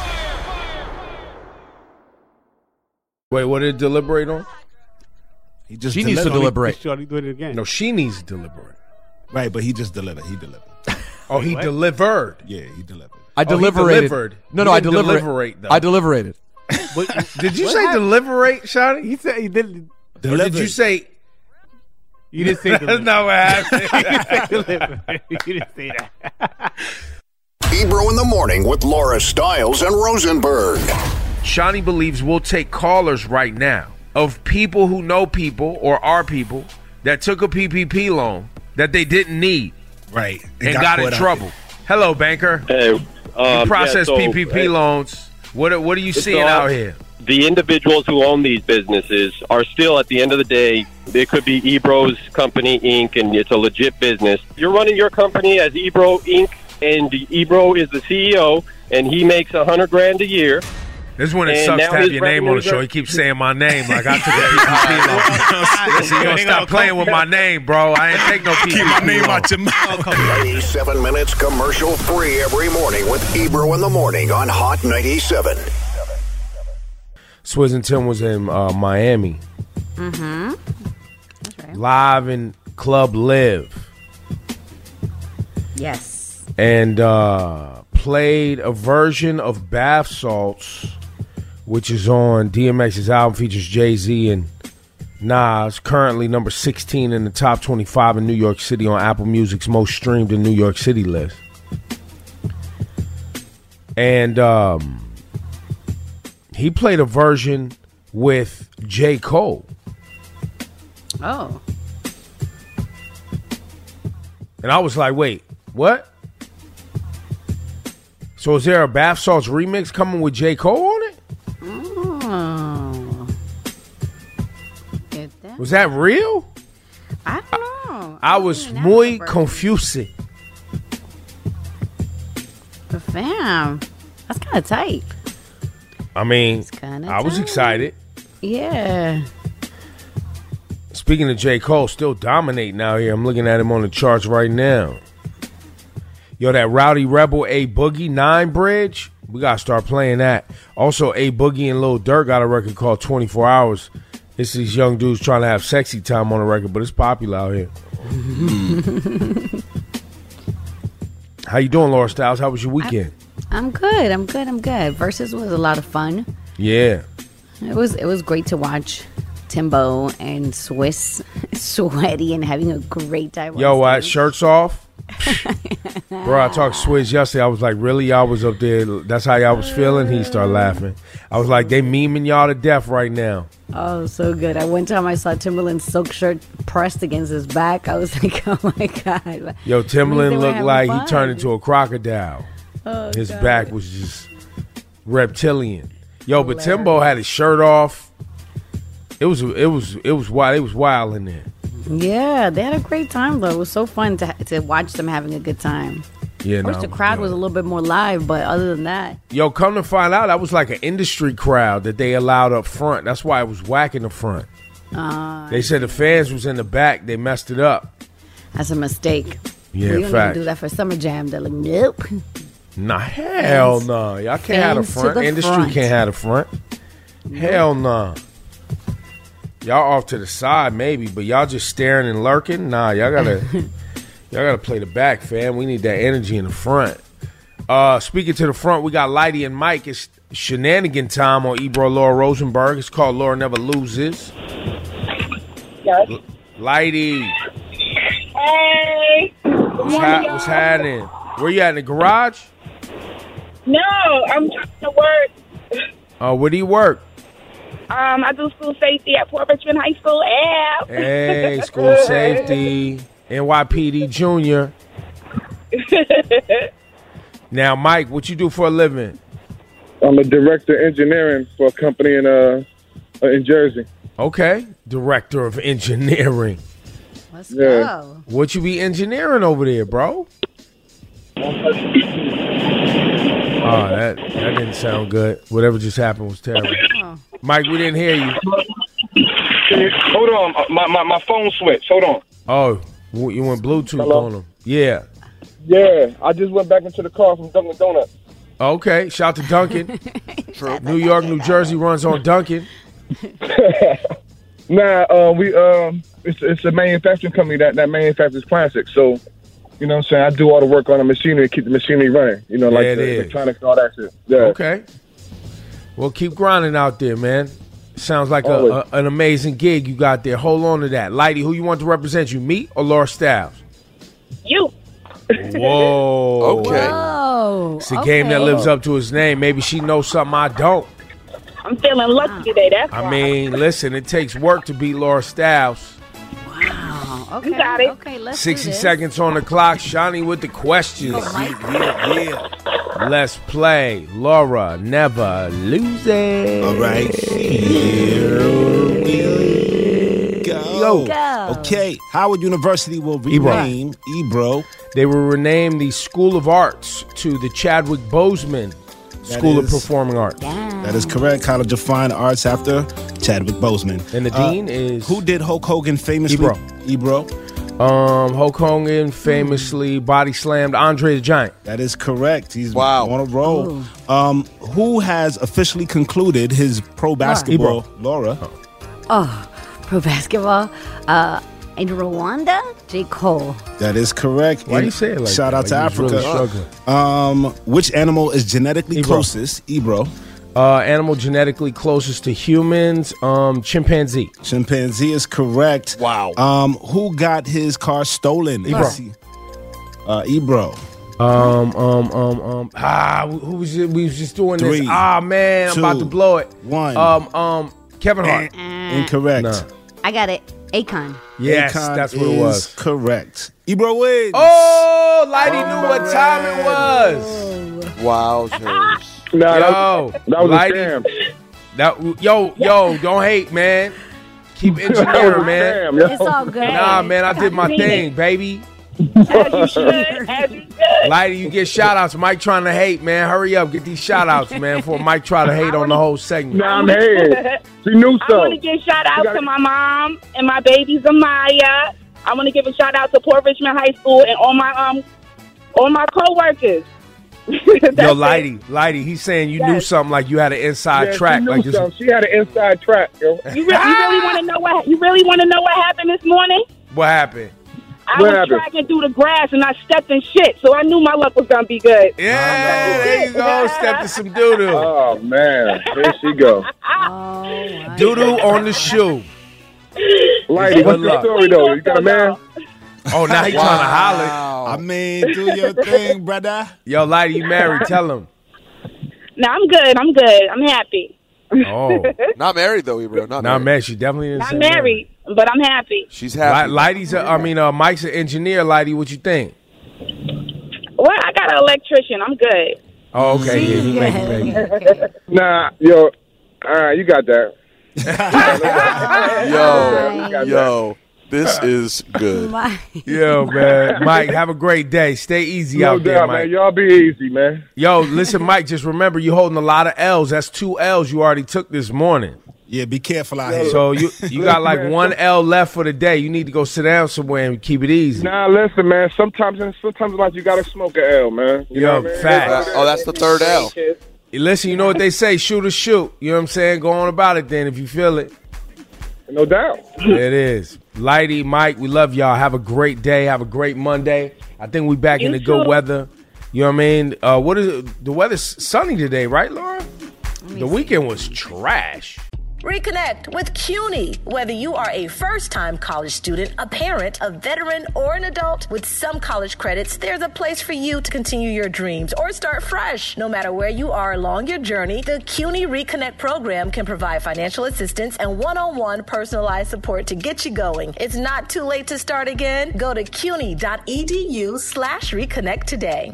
Wait, what did it deliberate on? He just she needs to deliberate. Shorty do it again. No, she needs to deliberate. Right, but he just delivered. He delivered. Oh, he what? delivered. Yeah, he delivered. I Oh, he deliberated. delivered. No, He no, I didn't deliberate. deliberate, though. I deliberated. Did you What say happened? deliberate, Shawty? He said he did. Or did you say? You didn't say That's deliberate. not what happened. You didn't say deliberate. You didn't say that. Ebro in the morning with Laura Stiles and Rosenberg. Shawnee believes we'll take callers right now of people who know people or are people that took a P P P loan that they didn't need. Right. And got, got in trouble. Hello, banker. Hey, um, you process yeah, so, P P P hey, loans. What are, what are you seeing all, out here? The individuals who own these businesses are still, at the end of the day, it could be Ebro's Company, Incorporated, and it's a legit business. You're running your company as Ebro, Incorporated, and Ebro is the C E O, and he makes a hundred grand a year. This is when it And sucks now to have his your name on the revenues show. are- He keeps saying my name like I took a P P P loan. Listen, you gonna stop playing with my name, bro. I ain't take no P P P Keep my name loan. out your mouth. ninety-seven minutes commercial free every morning with Ebro in the morning on Hot ninety-seven. Swizz and Tim was in uh, Miami. Mm-hmm. Live in Club Live. Yes. And uh, played a version of Bath Salts, which is on D M X's album, features Jay-Z and Nas, currently number sixteen in the top twenty-five in New York City on Apple Music's most streamed in New York City list. And um, he played a version with J. Cole. Oh. And I was like, wait, what? So is there a Bath Salts remix coming with J. Cole on it? Oh. Get that? Was that real? I don't know. I was muy confused. But fam, that's kind of tight. I mean, kinda I was tight. excited. Yeah. Speaking of J. Cole, still dominating out here. I'm looking at him on the charts right now. Yo, that Rowdy Rebel A Boogie nine Bridge, we got to start playing that. Also, A Boogie and Lil Durk got a record called twenty-four hours. It's these young dudes trying to have sexy time on the record, but it's popular out here. How you doing, Laura Styles? How was your weekend? I'm good. I'm good. I'm good. Versus was a lot of fun. Yeah. It was it was great to watch Timbo and Swiss sweaty and having a great time. Yo, what? Shirts off? Bro, I talked Swizz yesterday. I was like, really? Y'all was up there. That's how y'all was feeling? He started laughing. I was like, they memeing y'all to death right now. Oh, so good. I one time I saw Timberland's silk shirt pressed against his back. I was like, oh my God. Yo, Means they Timberland were looked having like fun. he turned into a crocodile. Oh, His God. back was just reptilian. Yo, but Timbo had his shirt off. It was it was it was wild. It was wild in there. Yeah, they had a great time though. It was so fun to to watch them having a good time. Yeah, Of course, no, the crowd was a little bit more live, but other than that, Yo, come to find out, that was like an industry crowd that they allowed up front. That's why it was whack in the front. uh, They said the fans was in the back. They messed it up. that's a mistake. Yeah, we don't facts. even do that for Summer Jam. They're like, nope. Nah, hell Fans- no. Y'all can't have the fans to front. the Industry front. can't have the front. Hell no. Y'all off to the side maybe, but y'all just staring and lurking. Nah, y'all gotta y'all gotta play the back, fam. We need that energy in the front. Uh, speaking to the front, we got Lighty and Mike. It's shenanigan time on Ebro Laura Rosenberg. It's called Laura Never Loses. Yes. L- Lighty, Hey. what's, ha- what's happening? Where you at, in the garage? No, I'm trying to work. Uh, where do you work? Um, I do school safety at Port Richmond High School. Yeah. Hey, school safety, N Y P D Junior. Now, Mike, what you do for a living? I'm a director of engineering for a company in uh in Jersey. Okay, director of engineering. Let's Yeah. go. What you be engineering over there, bro? Oh, that that didn't sound good. Whatever just happened was terrible. Mike, we didn't hear you. Hold on, my, my, my phone switched. Hold on. Oh, w- you went Bluetooth Hello? on them. Yeah. Yeah, I just went back into the car from Dunkin' Donuts. Okay, shout to Duncan. New York, New Jersey runs on Duncan. Nah, uh, we um, it's it's a manufacturing company that, that manufactures plastics. So, you know what I'm saying? I do all the work on the machinery to keep the machinery running. You know, like Yeah, it the is. electronics and all that shit. Yeah. Okay. Well, keep grinding out there, man. Sounds like a, a, an amazing gig you got there. Hold on to that. Lighty, who you want to represent you, me or Laura Styles? You. Whoa. Okay. Whoa. It's a game that lives up to his name. Maybe she knows something I don't. I'm feeling lucky today. That's I why. mean, listen, it takes work to beat Laura Styles. Wow. Okay. You got it. Okay, let's sixty do this. seconds on the clock. Shawnee with the questions. Yeah, yeah. Let's play. Laura never loses. All right. Here we go. Go. Okay. Howard University will rename Ebro. They will rename the School of Arts to the Chadwick Boseman School of is- Performing Arts. That is correct. College of Fine Arts after Chadwick Boseman. And the Uh, dean is who did Hulk Hogan famously? Ebro. Ebro. Um, Hulk Hogan famously body slammed Andre the Giant. That is correct. He's Wow. on a roll. Um, who has officially concluded his pro basketball? Laura. Oh, pro basketball. Uh, in Rwanda, J. Cole. That is correct. Why And you say it like shout that? out to Like you was Africa. really struggling. um, which animal is genetically Ebro. closest? Ebro. Uh, animal genetically closest to humans, um, chimpanzee. Chimpanzee is correct. Wow. Um, who got his car stolen? Ebro. Uh, Ebro. Um, um, um, um. Ah, who was it? We was just doing Three, this. Ah, man, two, I'm about to blow it. one. Um, um, Kevin Hart. Incorrect. Nah. I got it. Akon. Yes, Akon that's what it is was. Correct. Ebro wins. Oh, Lighty knew what time it was. Wow. James. Nah, Yo, that, that was Lighty. a scam. That yo, yo, don't hate, man. Keep That was engineering, a man. scam, yo. It's all good. Nah, man, I did my thing, baby. As you should. As you should. Lighty, you get shout outs. Mike trying to hate, man. Hurry up, get these shout outs, man, before Mike try to hate on the whole segment. Nah, I'm hating. She knew I want to so. give shout out You gotta- to my mom and my babies, Amaya. I want to give a shout out to Port Richmond High School and all my um all my coworkers. Yo, That's it. Lighty, Lighty, he's saying you knew Yes. something like you had an inside Yeah, track. She knew Like this. something. She had an inside track, yo. You, re- you really want to know what you really want to know what happened this morning? What happened? I What was happened? tracking through the grass and I stepped in shit, so I knew my luck was gonna be good. Yeah, there you go. Step to some doo doo. Oh, man. There she go. Oh, Doo doo on the shoe. Lady, Good what's the luck. story, though? You got a man? Oh, now he trying to holler. I mean, do your thing, brother. Yo, Lighty, you married? Tell him. No, I'm good. I'm good. I'm happy. Oh, Not married though, Ebro. Not not married. married. She definitely didn't Not say married, but I'm happy. She's Li- happy. Lighty's, a, I mean, uh, Mike's an engineer. Lighty, what you think? Well, I got an electrician. I'm good. Oh, okay, yeah, he make it, baby. Nah, yo. All right, you got that. Yo, yo, this is good. Yo, man, Mike, have a great day. Stay easy No out there, doubt, Mike. man. Y'all be easy, man. Yo, listen, Mike, just remember you holding a lot of L's. That's two L's you already took this morning. Yeah, be careful out here. So you you got like one L left for the day. You need to go sit down somewhere and keep it easy. Nah, listen, man. Sometimes, sometimes in life, you gotta smoke an L, man. You Yo, know what I mean? facts. Oh, that's the third L. Listen, you know what they say, shoot or shoot. You know what I'm saying? Go on about it then if you feel it. No doubt. It is. Lighty, Mike, we love y'all. Have a great day. Have a great Monday. I think we back in You the good too. weather. You know what I mean? Uh, what is it? The weather's sunny today, right, Laura? The weekend was trash. Reconnect with CUNY. Whether you are a first-time college student, a parent, a veteran, or an adult, with some college credits, there's a place for you to continue your dreams or start fresh. No matter where you are along your journey, the CUNY Reconnect program can provide financial assistance and one-on-one personalized support to get you going. It's not too late to start again. Go to cuny.edu slash reconnect today.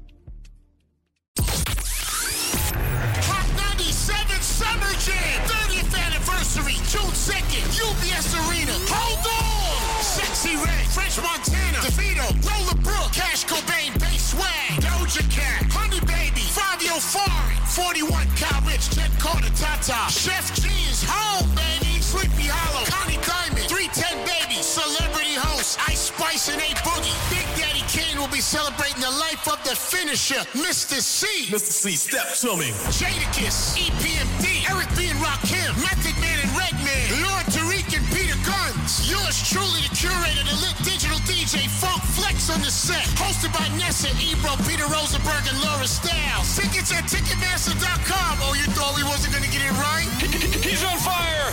Hot ninety-seven Summer Jam, thirtieth anniversary, June second, U B S Arena. Hold on! Sexy Red, French Montana, DeVito, Roller Brook, Cash Cobain, Bass Swag, Doja Cat, Honey Baby, Fabio Fari, forty-one Cal Rich, Jet Carter, Tata, Chef G's, Home Baby, Sleepy Hollow, Connie Diamond, three ten Baby, Celebrity Host, Ice Spice and A Boogie. Big Daddy Kane will be celebrating the life of the finisher, Mister C. Mister C, step to me. Jadakiss, E P M D, Eric B. and Rakim, Method Man and Redman, Lord Tariq and Peter Guns, Yours truly, the curator, the lit digital D J, Funk Flex on the set. Hosted by Nessa, Ebro, Peter Rosenberg, and Laura Styles. Tickets at Ticketmaster dot com. Oh, you thought we wasn't going to get it right? He's on fire!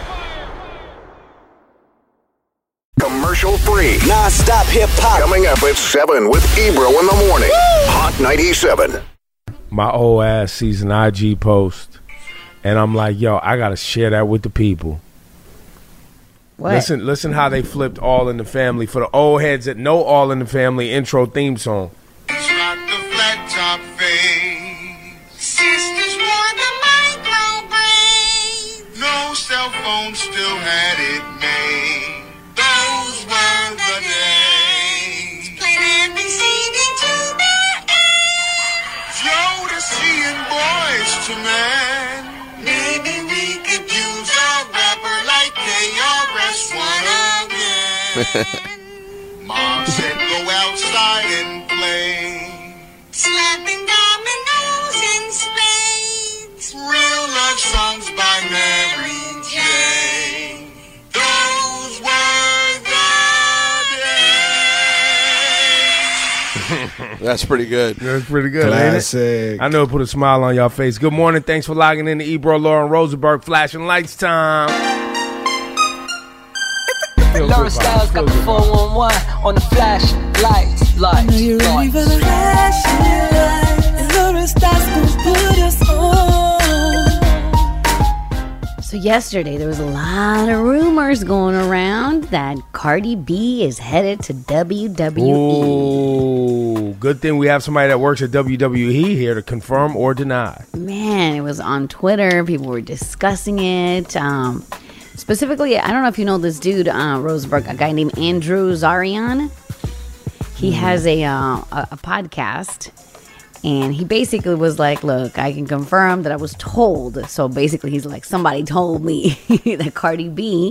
Commercial free. Non-stop hip hop. Coming up at seven with Ebro in the morning. Woo! Hot ninety-seven. My old ass sees an I G post, and I'm like, yo, I got to share that with the people. What? Listen, listen how they flipped All in the Family for the old heads that know All in the Family intro theme song. It's not the flat top fade. Sisters wore the micro braid. No cell phone still had it made. Those were the days. Played every C D to the end. Jodeci and Boys to Men. Maybe we could use a rapper like K R S One again. Mom said go outside and play. Slapping dominoes and spades. Real love songs by Mary J. Those were the days. That's pretty good. That's pretty good, Classic. ain't it? I know it put a smile on y'all face. Good morning. Thanks for logging in to Ebro, Lauren Rosenberg. Flashing lights time. Laura Styles got the four one one on the flash lights, lights. I know you're ready for the flashing lights. And Laura Styles gonna put us on. So yesterday there was a lot of rumors going around that Cardi B is headed to W W E. Ooh, good thing we have somebody that works at W W E here to confirm or deny. Man, it was on Twitter. People were discussing it. Um, specifically, I don't know if you know this dude, uh, Rosenberg, a guy named Andrew Zarian. He has a, uh, a a podcast, and he basically was like, look, I can confirm that I was told. So basically, he's like, somebody told me that Cardi B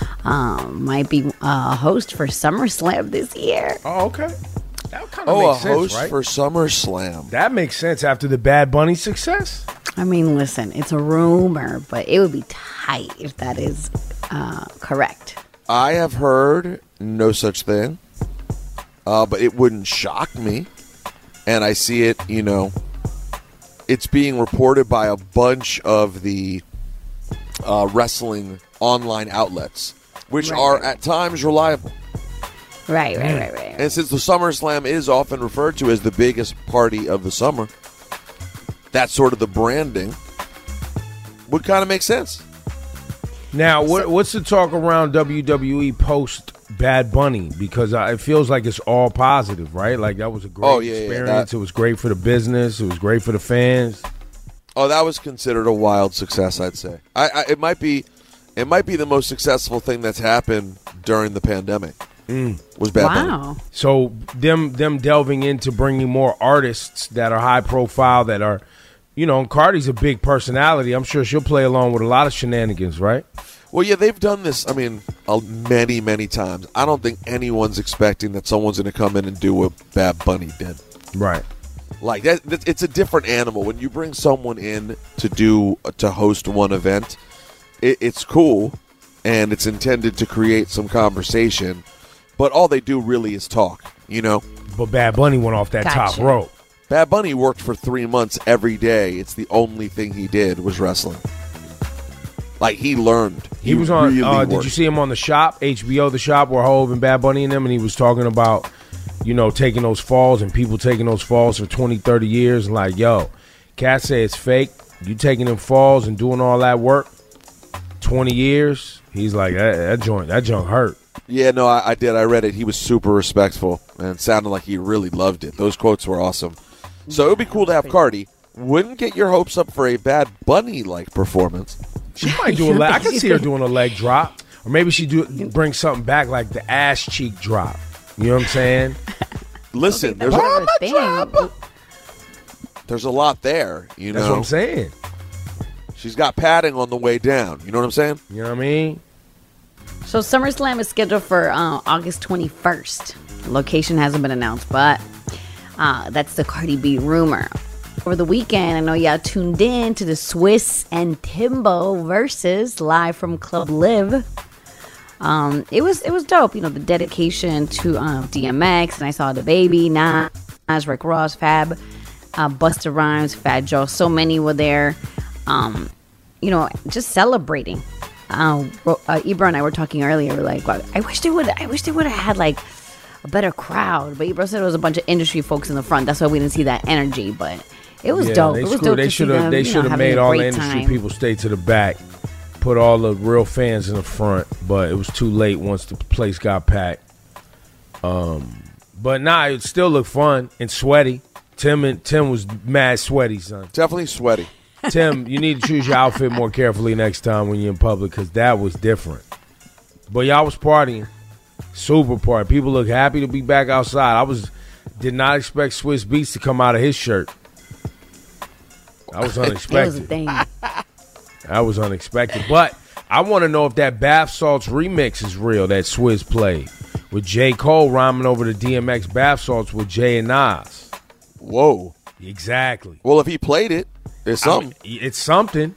um, might be a host for SummerSlam this year. Oh, okay. That kind of Oh, a makes sense, host right? for SummerSlam. That makes sense after the Bad Bunny success. I mean, listen, it's a rumor, but it would be tight if that is uh, correct. I have heard no such thing, uh, but it wouldn't shock me. And I see it, you know, it's being reported by a bunch of the uh, wrestling online outlets, which Right. are at times reliable. Right, right, right, right. And since the SummerSlam is often referred to as the biggest party of the summer, that's sort of the branding would kind of make sense. Now, what, what's the talk around W W E post Bad Bunny? Because uh, it feels like it's all positive, right? Like that was a great Oh, yeah, yeah, experience. that- It was great for the business. It was great for the fans. Oh, that was considered a wild success, I'd say. I, I it might be, it might be the most successful thing that's happened during the pandemic. Mm. Was Bad Bunny. So them them delving into bringing more artists that are high profile, that are, you know, and Cardi's a big personality. I'm sure she'll play along with a lot of shenanigans, right? Well, yeah, they've done this, I mean, uh, many, many times. I don't think anyone's expecting that someone's going to come in and do what Bad Bunny did. Right. Like, that, that, it's a different animal. When you bring someone in to do, to host one event, it, it's cool, and it's intended to create some conversation, but all they do really is talk, you know? But Bad Bunny went off that Gotcha. top rope. Bad Bunny worked for three months every day. It's the only thing he did was wrestling. Like, he learned. He, was on. really Uh, did worked. you see him on The Shop, H B O The Shop, where Hov and Bad Bunny and them, and he was talking about, you know, taking those falls and people taking those falls for twenty, thirty years, and like, yo, cats say it's fake. You taking them falls and doing all that work, twenty years. He's like, that, that joint, that joint hurt. Yeah, no, I, I did. I read it. He was super respectful and sounded like he really loved it. Those quotes were awesome. So it would be cool to have Cardi. Wouldn't get your hopes up for a Bad Bunny-like performance. She might do a leg. I could see her doing a leg drop, or maybe she do bring something back like the ass cheek drop. You know what I'm saying? Llisten, there's That's a, a thing. there's a lot there. You know, That's what I'm saying. She's got padding on the way down. You know what I'm saying? You know what I mean? So SummerSlam is scheduled for uh, August twenty-first. Location hasn't been announced, but uh, that's the Cardi B rumor. Over the weekend, I know y'all tuned in to the Swiss and Timbo versus live from Club Live. Um, it was it was dope. You know, the dedication to um, D M X, and I saw the baby, Nas, Rick Ross, Fab, uh, Busta Rhymes, Fat Joe. So many were there. Um, you know, just celebrating. Uh, uh, Ibra and I were talking earlier. Like, I wish they would. I wish they would have had like a better crowd. But Ibra said it was a bunch of industry folks in the front. That's why we didn't see that energy. But it was yeah, dope. They it was screwed, dope They should have. They should have made all the industry time. people stay to the back. Put all the real fans in the front. But it was too late once the place got packed. Um, but nah, it still looked fun and sweaty. Tim and Tim was mad sweaty, son. Definitely sweaty. Tim, you need to choose your outfit more carefully next time when you're in public because that was different. But y'all was partying. Super party. People look happy to be back outside. I was did not expect Swiss Beats to come out of his shirt. That was unexpected. It was a thing. That was unexpected. But I want to know if that Bath Salts remix is real that Swizz played with J. Cole rhyming over the D M X Bath Salts with Jay and Nas. Whoa. Exactly. Well, if he played it, it's something. I mean, it's something.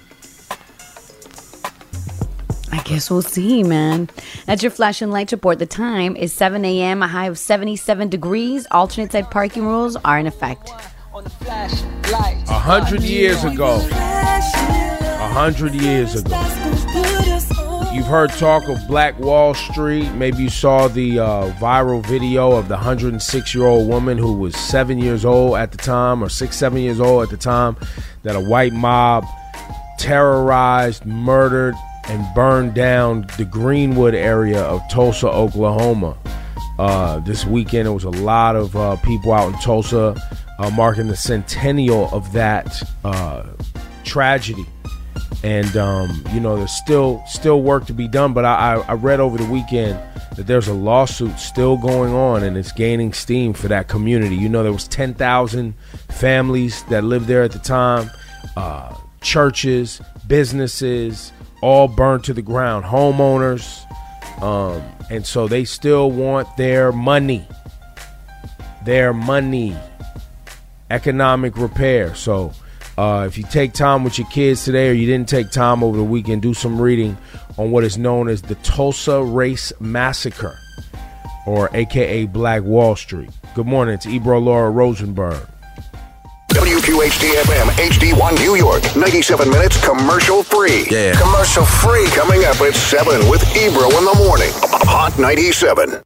I guess we'll see, man. That's your flashing light report. The time is seven a.m., a high of seventy-seven degrees. Alternate side parking rules are in effect. A hundred years ago. A hundred years ago. You've heard talk of Black Wall Street. Maybe you saw the uh, viral video of the one hundred six-year-old woman who was seven years old at the time, or six, seven years old at the time, that a white mob terrorized, murdered, and burned down the Greenwood area of Tulsa, Oklahoma. Uh, this weekend, there was a lot of uh, people out in Tulsa uh, marking the centennial of that uh, tragedy. And, um, you know, there's still still work to be done. But I, I read over the weekend that there's a lawsuit still going on, and it's gaining steam for that community. You know, there was ten thousand families that lived there at the time, uh, churches, businesses, all burned to the ground, homeowners. Um, and so they still want their money, their money, economic repair. So uh, if you take time with your kids today, or you didn't take time over the weekend, do some reading on what is known as the Tulsa Race Massacre, or A K A Black Wall Street. Good morning. It's Ebro Laura Rosenberg. W Q H D F M H D one New York, ninety-seven minutes commercial free. Yeah. Commercial free coming up at seven with Ebro in the morning. Hot ninety-seven.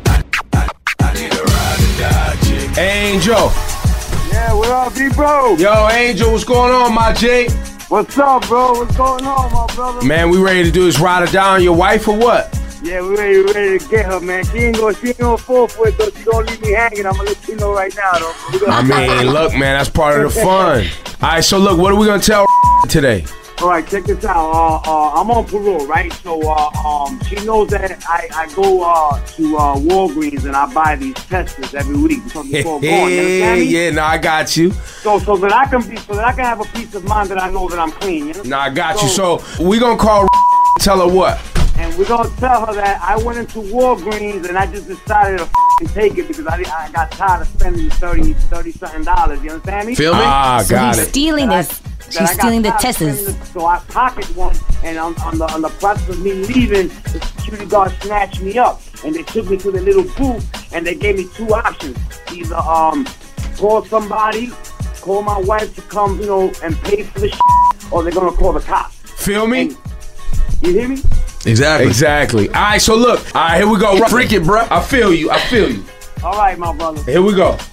Angel. Yeah, what up, Ebro? Yo, Angel, what's going on, my G? What's up, bro? What's going on, my brother? Man, we ready to do this ride or die on your wife or what? Yeah, we ready, ready to get her, man. She ain't gonna, she ain't gonna fall for it, though. She gonna leave me hanging. I'm gonna let you know right now, though. I mean, look, man, that's part of the fun. All right, so look, what are we gonna tell today? All right, check this out. Uh, uh, I'm on parole, right? So uh, um, she knows that I, I go uh, to uh, Walgreens and I buy these testers every week. So before going, you understand me? Yeah, no, I got you. So so that I can be, so that I can have a peace of mind that I know that I'm clean. You know? No, I got you. So we gonna call, tell her what? And we're going to tell her that I went into Walgreens and I just decided to f***ing take it because I, I got tired of spending thirty, thirty-something dollars. You understand me? Feel me? Ah, So got he's it. stealing That I- this. that She's I got stealing the tired of Tessers. spending the- So I pocket one, and on, on the on the process of me leaving, the security guard snatched me up. And they took me to the little booth, and they gave me two options. Either um call somebody, call my wife to come, you know, and pay for the shit, or they're going to call the cops. Feel me? And, you hear me? Exactly. Exactly. All right, so look. All right, here we go. Freak it, bro. I feel you. I feel you. All right, my brother. Here we go.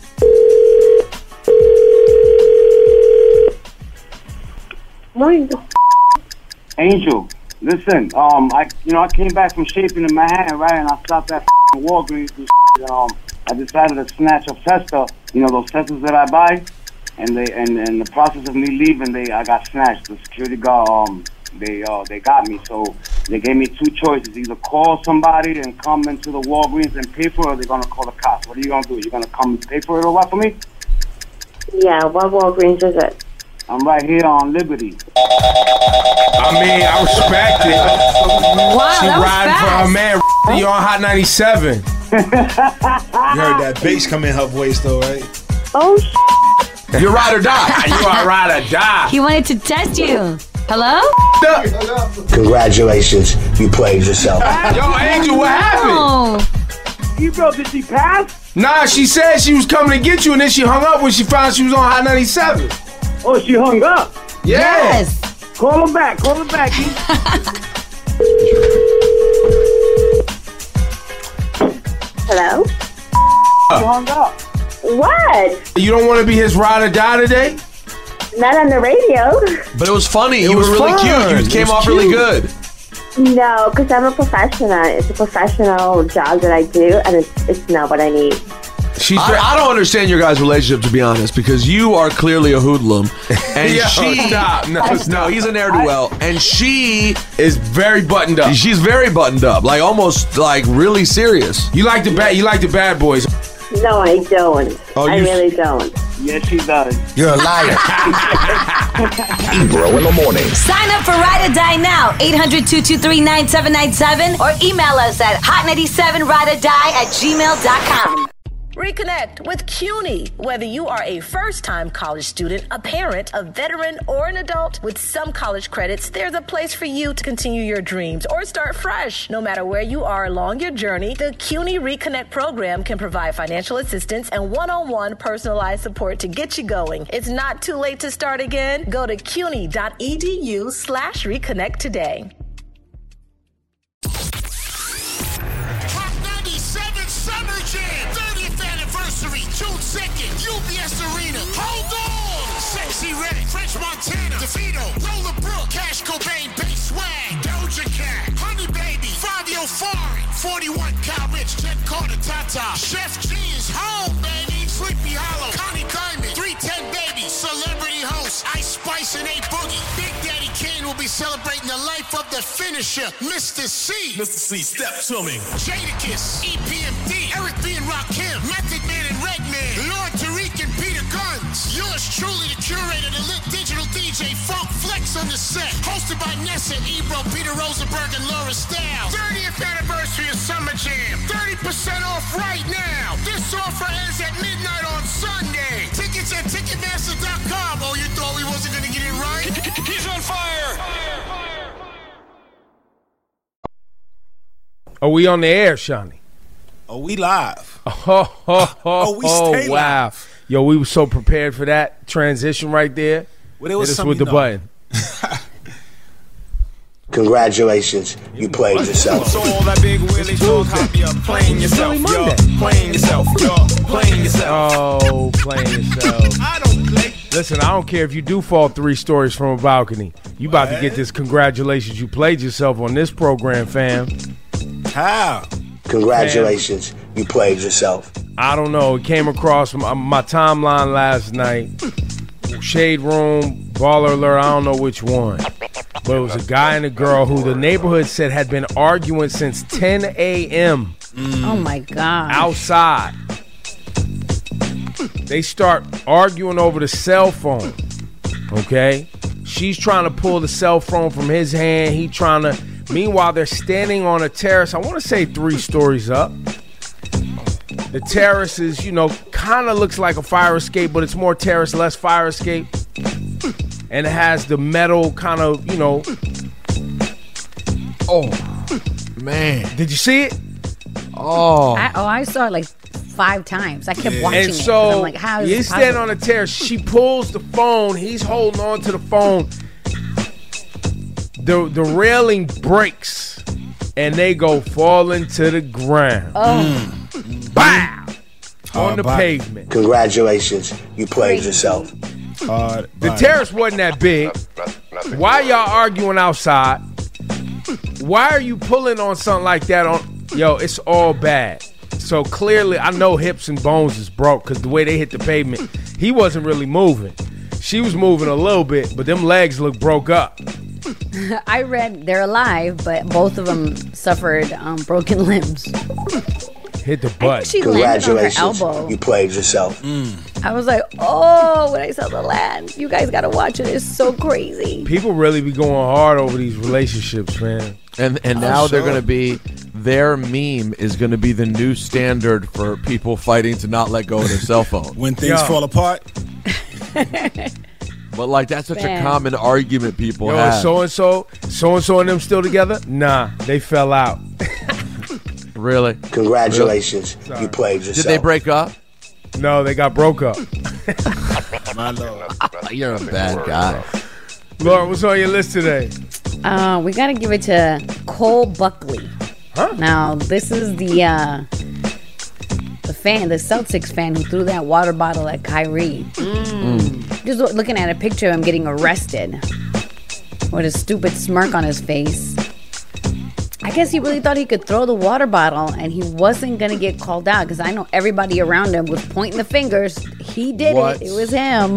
Morning. Angel, listen. Um, I you know I came back from shaping in Manhattan, right, and I stopped at Walgreens. And, um, I decided to snatch a tester. You know those testers that I buy, and they and in the process of me leaving, they I got snatched. The security guard um they uh they got me. So they gave me two choices: either call somebody and come into the Walgreens and pay for it, or they're gonna call the cops. What are you gonna do? You gonna come and pay for it or what for me? Yeah, what Walgreens is it? I'm right here on Liberty. I mean, I respect it. Wow, she that was riding for fast. her man. You on Hot ninety-seven. You heard that bass come in her voice, though, right? Oh, You ride or die. You are ride or die. He wanted to test you. Hello? Congratulations, you played yourself. Yo, Angel, what happened? Ebro, did she pass? Nah, she said she was coming to get you, and then she hung up when she found she was on Hot ninety-seven. Oh, she hung up? Yeah. Yes. Call her back. Call her back. Hello? She hung up. What? You don't want to be his ride or die today? Not on the radio. But it was funny. It you was were really fun. cute. It You came was off really cute. good. No, because I'm a professional. It's a professional job that I do, and it's, it's not what I need. I, I don't understand your guys' relationship, to be honest, because you are clearly a hoodlum, and Yo, she stop. No, no, stop. he's a ne'er do well, and she is very buttoned up. She's very buttoned up, like almost like really serious. You like the bad. You like the bad boys. No, I don't. Oh, I you- really don't. Yes, she does. You're a liar. Ebro in the morning. Sign up for Ride or Die now. eight hundred, two two three, nine seven nine seven or email us at hot ninety-seven ride or die at gmail dot com. Reconnect with CUNY. Whether you are a first-time college student, a parent, a veteran, or an adult, with some college credits, there's a place for you to continue your dreams or start fresh. No matter where you are along your journey, the CUNY Reconnect program can provide financial assistance and one-on-one personalized support to get you going. It's not too late to start again. Go to cuny.edu slash reconnect today. Hot ninety-seven Summer Jam, thirtieth anniversary, June second, U B S Arena. Hold on! Sexy Red, French Montana, DeVito, Lola Brooke, Cash Cobain, Bass Swag, Doja Cat, Honey Baby, Fabio Foreign, forty-one Cal Rich, Jet Carter, Tata, Chef G is home, baby, Sleepy Hollow, Connie Diamond, three ten Baby, Celebrity Host, Ice Spice and A Boogie. Big Daddy Kane will be celebrating the life of the finisher, Mister C. Mister C, step to me. Jadakiss, E P M D, Eric B. and Rakim, Method Man and Redman, Lord Tariq and Peter Guns. Yours truly, the curator, the lit digital D J, Funk Flex on the set. Hosted by Nessa, Ebro, Peter Rosenberg, and Laura Stiles. thirtieth anniversary of Summer Jam. thirty percent off right now. This offer ends at midnight on Sunday. Tickets at Ticketmaster dot com. Oh, you thought we wasn't going to get it right? He's on fire! Are we on the air, Shawnee? Oh, we live. Oh, oh, oh, Oh, we oh, stay wow. live. Yo, we were so prepared for that transition right there. Well, there was Hit us some, with you the know. button. Congratulations, you played yourself. So all that big Willie talk, hop you up, playing yourself, It's yo, Monday. playing yourself, yo, playing yourself. Oh, playing yourself. I don't play. Listen, I don't care if you do fall three stories from a balcony. You about to get this congratulations. You played yourself on this program, fam. How? Congratulations, you played yourself. I don't know. It came across my, my timeline last night. Shade Room, Baller Alert, I don't know which one. But it was a guy and a girl who the neighborhood said had been arguing since ten a.m. Oh, my God. outside. They start arguing over the cell phone. Okay? She's trying to pull the cell phone from his hand. He trying to. Meanwhile, they're standing on a terrace. I want to say three stories up. The terrace is, you know, kind of looks like a fire escape, but it's more terrace, less fire escape. And it has the metal kind of, you know. Oh, man. Did you see it? Oh. I, oh, I saw it like five times. I kept watching And it. so I'm like, how is he's this standing possible? on a terrace. She pulls the phone. He's holding on to the phone. The the railing breaks, and they go falling to the ground. Oh. Bow! On the body. pavement. Congratulations, you played yourself. Hard The body. terrace wasn't that big. Why y'all arguing outside? Why are you pulling on something like that? On Yo, it's all bad. So clearly, I know hips and bones is broke because the way they hit the pavement, he wasn't really moving. She was moving a little bit, but them legs look broke up. I read they're alive, but both of them suffered um, broken limbs. Hit the I butt. think she landed on her Congratulations, elbow. you played yourself. I was like, oh, when I saw the land, you guys got to watch it. It's so crazy. People really be going hard over these relationships, man. And and Oh, now they're sure. going to be, their meme is going to be the new standard for people fighting to not let go of their cell phone. When things Yo. fall apart. But like that's such Man. a common argument people Yo, have. so and so, so and so, and them still together? Nah, they fell out. Really? Congratulations, Really? you played yourself. Did they break up? No, they got broke up. My lord. You're a bad guy. Laura, what's on your list today? Uh, we got to give it to Cole Buckley. Huh? Now, this is the uh, the fan, the Celtics fan who threw that water bottle at Kyrie. Mm. Just lo- looking at a picture of him getting arrested with a stupid smirk on his face. I guess he really thought he could throw the water bottle and he wasn't going to get called out because I know everybody around him was pointing the fingers. He did What? it. It was him.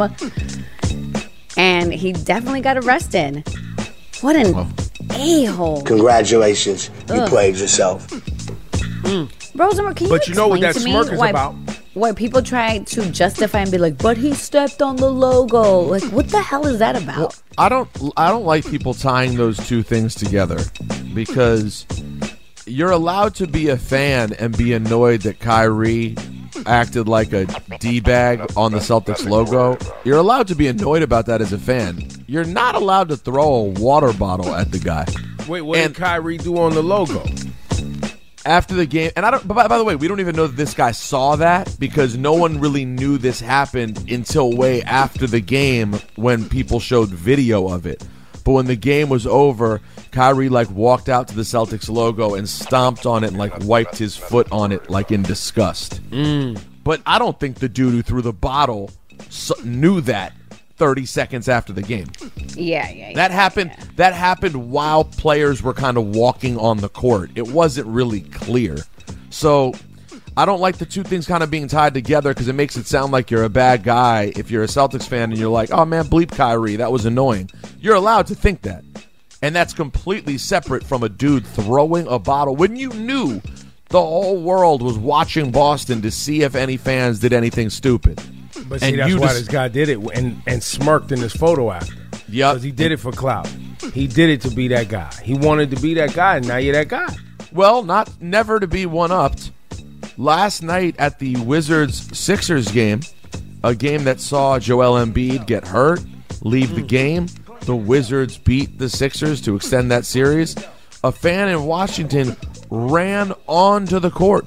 And he definitely got arrested. What an Oh. a-hole. Congratulations, you Ugh. played yourself. Rosenberg, can you But you know what explain that to me smirk is why, about? why people try to justify and be like, but he stepped on the logo. Like, what the hell is that about? I don't I don't like people tying those two things together because you're allowed to be a fan and be annoyed that Kyrie acted like a D-bag on the Celtics logo. You're allowed to be annoyed about that as a fan. You're not allowed to throw a water bottle at the guy. Wait, what And- did Kyrie do on the logo? After the game, and I don't. By, by the way, we don't even know that this guy saw that because no one really knew this happened until way after the game when people showed video of it. But when the game was over, Kyrie like walked out to the Celtics logo and stomped on it and like wiped his foot on it like in disgust. Mm. But I don't think the dude who threw the bottle s- knew that thirty seconds after the game. Yeah, yeah, yeah. That happened. That happened while players were kind of walking on the court. It wasn't really clear. So I don't like the two things kind of being tied together because it makes it sound like you're a bad guy if you're a Celtics fan and you're like, oh man, bleep Kyrie, that was annoying. You're allowed to think that, and that's completely separate from a dude throwing a bottle when you knew the whole world was watching Boston to see if any fans did anything stupid. But see, And that's you why just- this guy did it and, and smirked in his photo after. Yep. Because he did it for clout. He did it to be that guy. He wanted to be that guy, and now you're that guy. Well, not never to be one-upped. Last night at the Wizards-Sixers game, a game that saw Joel Embiid get hurt, leave the game, the Wizards beat the Sixers to extend that series. A fan in Washington ran onto the court.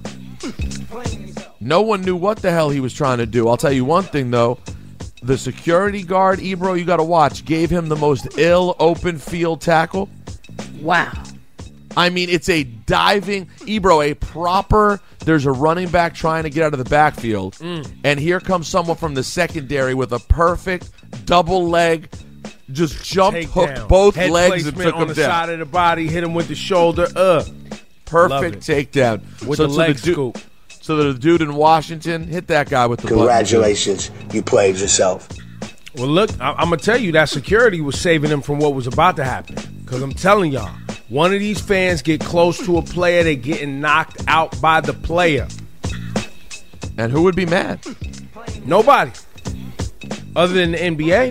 No one knew what the hell he was trying to do. I'll tell you one thing, though. The security guard, Ebro, you got to watch, gave him the most ill open field tackle. Wow. I mean, it's a diving, Ebro, a proper, there's a running back trying to get out of the backfield, Mm. and here comes someone from the secondary with a perfect double leg, just jumped, Take hooked down. both Head legs and placement took on him the down. side of the body, hit him with the shoulder. Uh, Perfect takedown. With So- the so leg du- scoop. So the dude in Washington hit that guy with the button. Congratulations, you played yourself. Well, look, I- I'm going to tell you that security was saving him from what was about to happen. Because I'm telling y'all, one of these fans get close to a player, they getting knocked out by the player. And who would be mad? Nobody. Other than the N B A.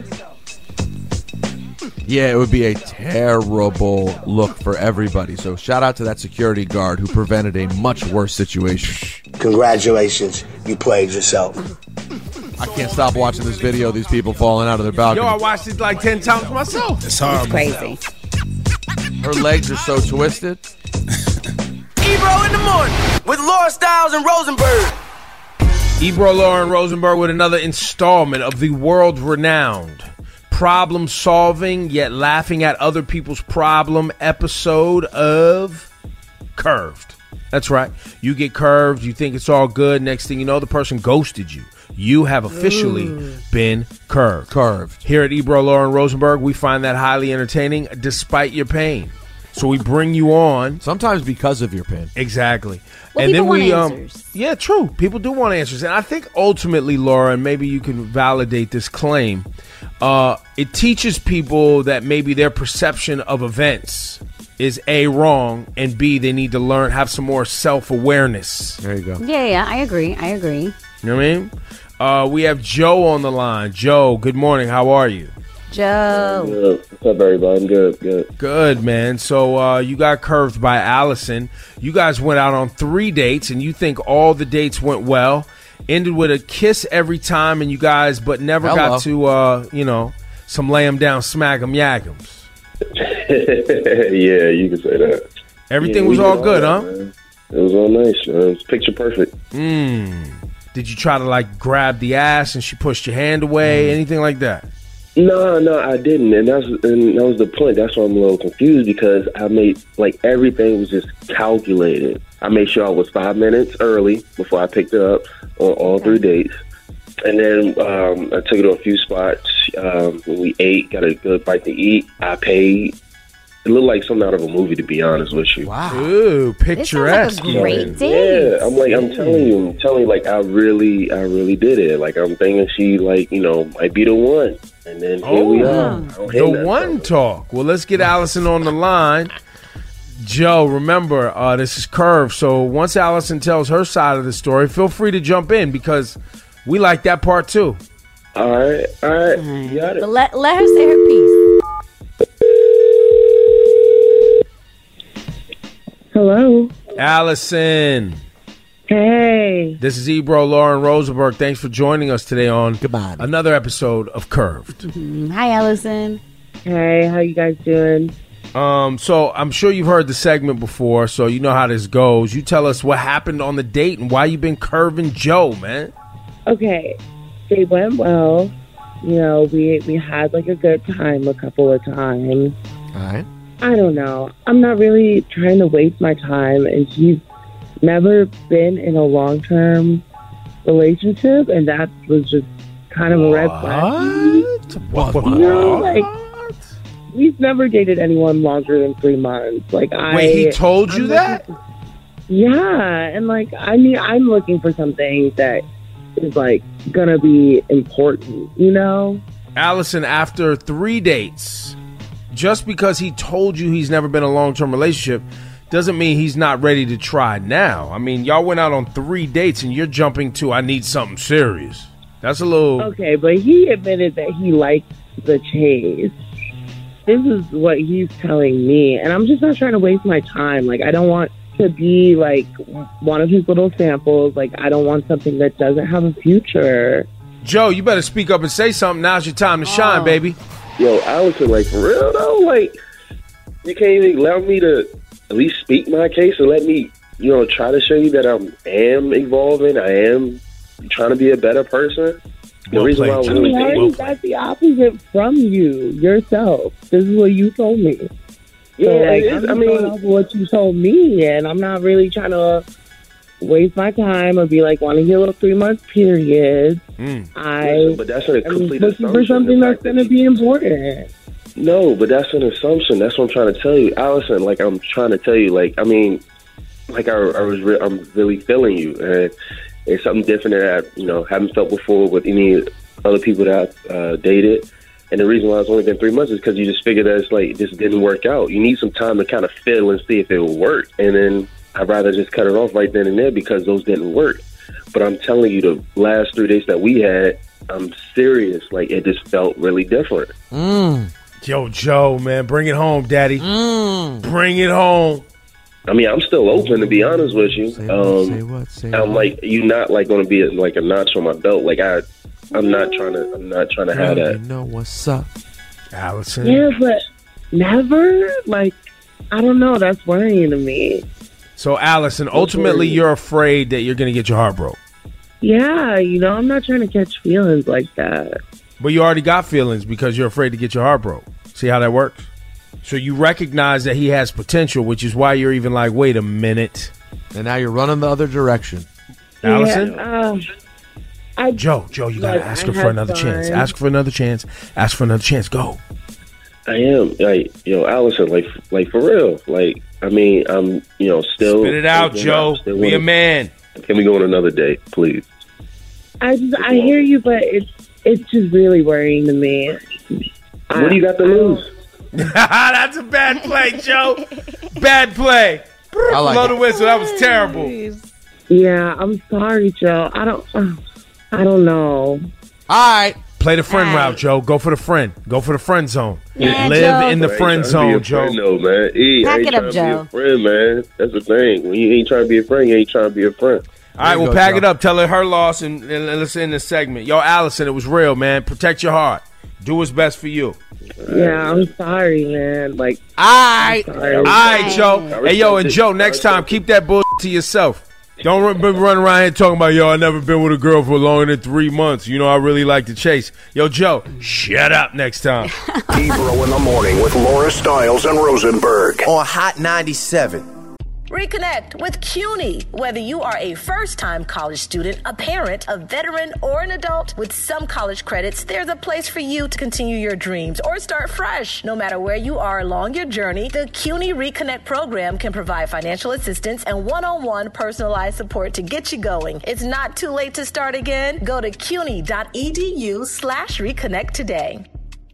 Yeah, it would be a terrible look for everybody. So shout out to that security guard who prevented a much worse situation. Congratulations, you played yourself. I can't stop watching this video of these people falling out of their balcony. Yo, I watched it like ten times myself. It's horrible. Crazy. Her legs are so twisted. Ebro in the morning with Laura Styles and Rosenberg. Ebro Lauren Rosenberg with another installment of the world-renowned problem-solving yet laughing at other people's problem episode of Curved. That's right. You get curved, you think it's all good. Next thing you know, the person ghosted you. You have officially Ooh. been curved. Curved. Here at Ebro Lauren Rosenberg, we find that highly entertaining despite your pain. So we bring you on. Sometimes because of your pain. Exactly. Well, and people then we want um answers. yeah, true. People do want answers. And I think ultimately, Laura, and maybe you can validate this claim, uh, it teaches people that maybe their perception of events is A, wrong, and B, they need to learn, have some more self-awareness. There you go. Yeah, yeah, I agree. I agree. You know what I mean? Uh, we have Joe on the line. Joe, good morning. How are you? Joe. What's up, everybody? I'm good, good. Good, man. So uh, you got curved by Allison. You guys went out on three dates, and you think all the dates went well. Ended with a kiss every time, and you guys, but never Hello. got to, uh, you know, some lay 'em down, smack 'em, yak 'ems. Yeah, you can say that. Everything Yeah, was we all did good, that, huh? man. It was all nice. Man. It was picture perfect. Mm. Did you try to like grab the ass and she pushed your hand away? Anything like that? No, no, I didn't, and that's and that was the point. That's why I'm a little confused because I made like everything was just calculated. I made sure I was five minutes early before I picked her up on all three dates, and then um, I took her to a few spots. Um, when we ate, got a good bite to eat. I paid. It looked like something out of a movie, to be honest with you. Wow. Ooh, picturesque. This sounds like a great date. Yeah, I'm like, I'm telling you, I'm telling you, like, I really, I really did it. Like, I'm thinking she, like, you know, might be the one. And then here Oh, we are. I don't hear the nothing. one talk. Well, let's get Allison on the line. Joe, remember, uh, this is Curve. So once Allison tells her side of the story, feel free to jump in because we like that part too. All right, all right, you got it. But let, let her say her piece. Hello. Allison. Hey. This is Ebro, Lauren Rosenberg. Thanks for joining us today on another episode of Curved. Mhm. Hi, Allison. Hey, how you guys doing? Um, so I'm sure you've heard the segment before, so you know how this goes. You tell us what happened on the date and why you've been curving Joe, man. Okay. It went well. You know, we we had like a good time a couple of times. All right. I don't know. I'm not really trying to waste my time, and she's never been in a long-term relationship, and that was just kind of a red flag. What? What? You know, like, we've never dated anyone longer than three months. Like, I Wait, he told you I'm that? looking for- yeah, and like, I mean, I'm looking for something that is like gonna be important, you know? Allison, after three dates, just because he told you he's never been in a long-term relationship doesn't mean he's not ready to try now. I mean, y'all went out on three dates and you're jumping to, I need something serious. That's a little... Okay, but he admitted that he liked the chase. This is what he's telling me, and I'm just not trying to waste my time. Like, I don't want to be like one of his little samples. Like, I don't want something that doesn't have a future. Joe, you better speak up and say something. Now's your time to shine, Oh. baby. Yo, Allison, like, for real, though? Like, you can't even allow me to at least speak my case and let me, you know, try to show you that I am evolving. I am trying to be a better person. The Well reason why I was played, really I dating already got the opposite from you yourself. This is what you told me. Yeah, so, like, it is. I'm I just mean- going off of what you told me, and I'm not really trying to waste my time or be like, want to hear a little three month period. Mm. I, but that's a I'm complete looking for assumption, something the that's going to be important. No, but that's an assumption. That's what I'm trying to tell you, Allison. Like, I'm trying to tell you, like, I mean, like I, I was, re- I'm really feeling you, and it's something different that I, you know, haven't felt before with any other people that I've uh, dated. And the reason why it's only been three months is because you just figured that it's like this didn't work out. You need some time to kind of feel and see if it will work, and then I'd rather just cut it off right then and there because those didn't work. But I'm telling you, the last three days that we had, I'm serious. Like, it just felt really different. Mm. Yo, Joe, man, bring it home, daddy. Mm. Bring it home. I mean, I'm still open, to be honest with you. Say um, what, say what, say I'm what. like, you're not like going to be like a notch on my belt. Like I, I'm not trying to. I'm not trying to have Girl, that. you know what's up. Allison. Yeah, but never. Like, I don't know. That's worrying to me. So, Allison, ultimately, you're afraid that you're going to get your heart broke. Yeah, you know, I'm not trying to catch feelings like that. But you already got feelings because you're afraid to get your heart broke. See how that works? So you recognize that he has potential, which is why you're even like, wait a minute. And now you're running the other direction. Allison? Yeah, um, I, Joe, Joe, you got to like, ask I her for had another chance. fun. Ask for another chance. Ask for another chance. Go. I am like, yo, Allison, like, like for real. Like, I mean, I'm, you know, still. Spit it out, you know, Joe. still Be a wanna- man. Can we go on another date, please? I just, I hear you, but it's, it's just really worrying to me. What do you got to lose? That's a bad play, Joe. Bad play. I like Blow it. the whistle. That was terrible. Yeah, I'm sorry, Joe. I don't, uh, I don't know. All right. Play the friend All right. route, Joe. Go for the friend. Go for the friend zone. Yeah, Live Joe. in the I ain't friend trying to be zone, a friend, Joe. No, man. E, I Pack ain't it up, trying to Joe. be a friend, man. That's the thing. When you ain't trying to be a friend, you ain't trying to be a friend. All right, There you well, go, pack Joe. it up. Tell her her loss, and, and let's end this segment. Yo, Allison, it was real, man. Protect your heart. Do what's best for you. Yeah, I'm sorry, man. Like, all right, I'm sorry. all right, Joe. Hey, yo, and Joe, next time, keep that bullshit to yourself. Don't run, be running around here talking about, yo, I never been with a girl for longer than three months. You know, I really like to chase. Yo, Joe, shut up next time. Ebro in the morning with Laura Stiles and Rosenberg on Hot ninety-seven. Reconnect with CUNY. Whether you are a first-time college student, a parent, a veteran, or an adult, with some college credits, there's a place for you to continue your dreams or start fresh. No matter where you are along your journey, the CUNY Reconnect program can provide financial assistance and one-on-one personalized support to get you going. It's not too late to start again. Go to cuny.edu slash reconnect today.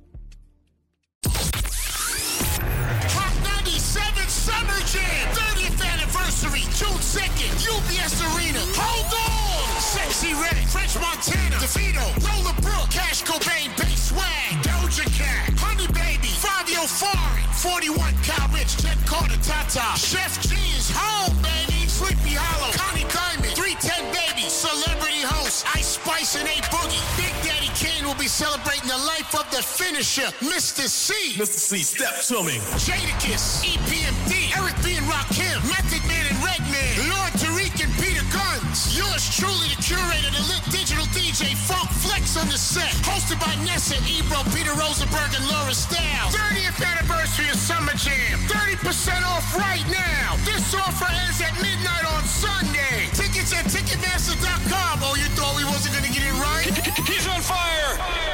Summer Jam, thirtieth anniversary, June second, U B S Arena. Hold on! Sexy Red, French Montana, DeVito, Roller Brook, Cash Cobain, Bass Swag, Doja Cat, Honey Baby, Fabio Fari, forty-one, Kyle Rich, Jet Carter, Tata, Chef G is home, baby, Sleepy Hollow, Connie Diamond, three ten Baby, Celebrity Host, Ice Spice and A Boogie. Big Daddy Kane will be celebrating the life of the finisher, Mister C. Mister C, step to me. Jadakiss, E P M D, Eric B. and Rakim, Method Man and Redman, Lord Tariq and Peter Guns. Yours truly, the curator, the lit digital D J, Funk Flex on the set. Hosted by Nessa, Ebro, Peter Rosenberg, and Laura Stiles. thirtieth anniversary of Summer Jam. thirty percent off right now. This offer ends at midnight on Sunday. Tickets at Ticketmaster dot com. Oh, you thought we wasn't going to get it right? He's on fire!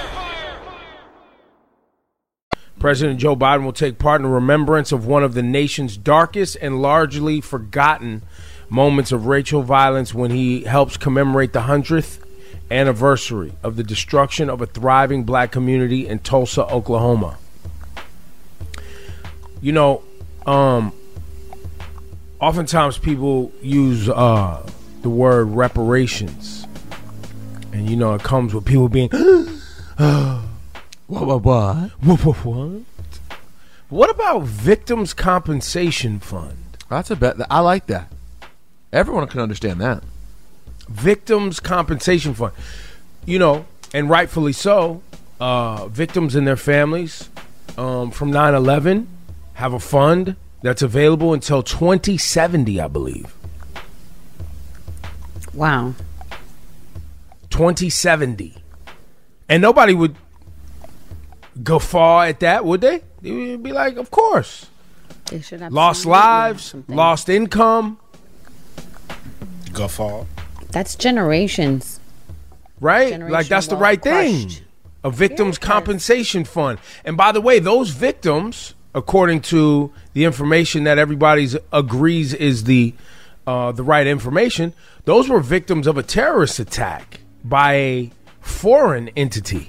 President Joe Biden will take part in remembrance of one of the nation's darkest and largely forgotten moments of racial violence when he helps commemorate the hundredth anniversary of the destruction of a thriving black community in Tulsa, Oklahoma. You know, um, oftentimes people use uh, the word reparations, and you know it comes with people being what what what what what what what about victims compensation fund? That's a bet. I like that. Everyone can understand that. Victims compensation fund, you know, and rightfully so. Uh, victims and their families um, from nine eleven have a fund that's available until twenty seventy, I believe. Wow. twenty seventy. And nobody would guffaw at that, would they? They would be like, of course. They should have lost lives, lost income. Guffaw. That's generations. Right? Generation like, that's the well right crushed. thing. A victims compensation fund. And by the way, those victims, according to the information that everybody agrees is the uh, the right information, those were victims of a terrorist attack by a foreign entity.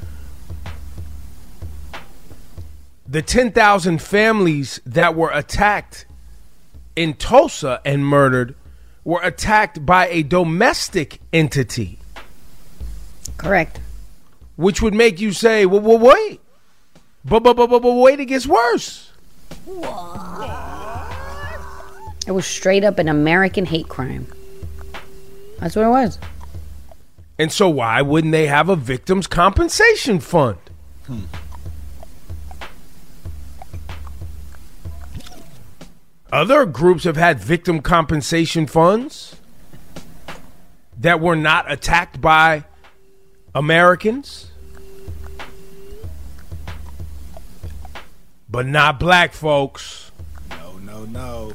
The ten thousand families that were attacked in Tulsa and murdered were attacked by a domestic entity. Correct. Which would make you say, well, well wait. But, but, but, but, but wait, it gets worse. It was straight up an American hate crime. That's what it was. And so why wouldn't they have a victims compensation fund? Hmm. Other groups have had victim compensation funds that were not attacked by Americans, but not black folks. No, no, no.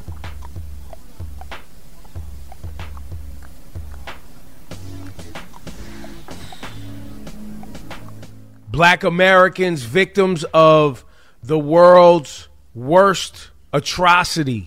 Black Americans, victims of the world's worst atrocity,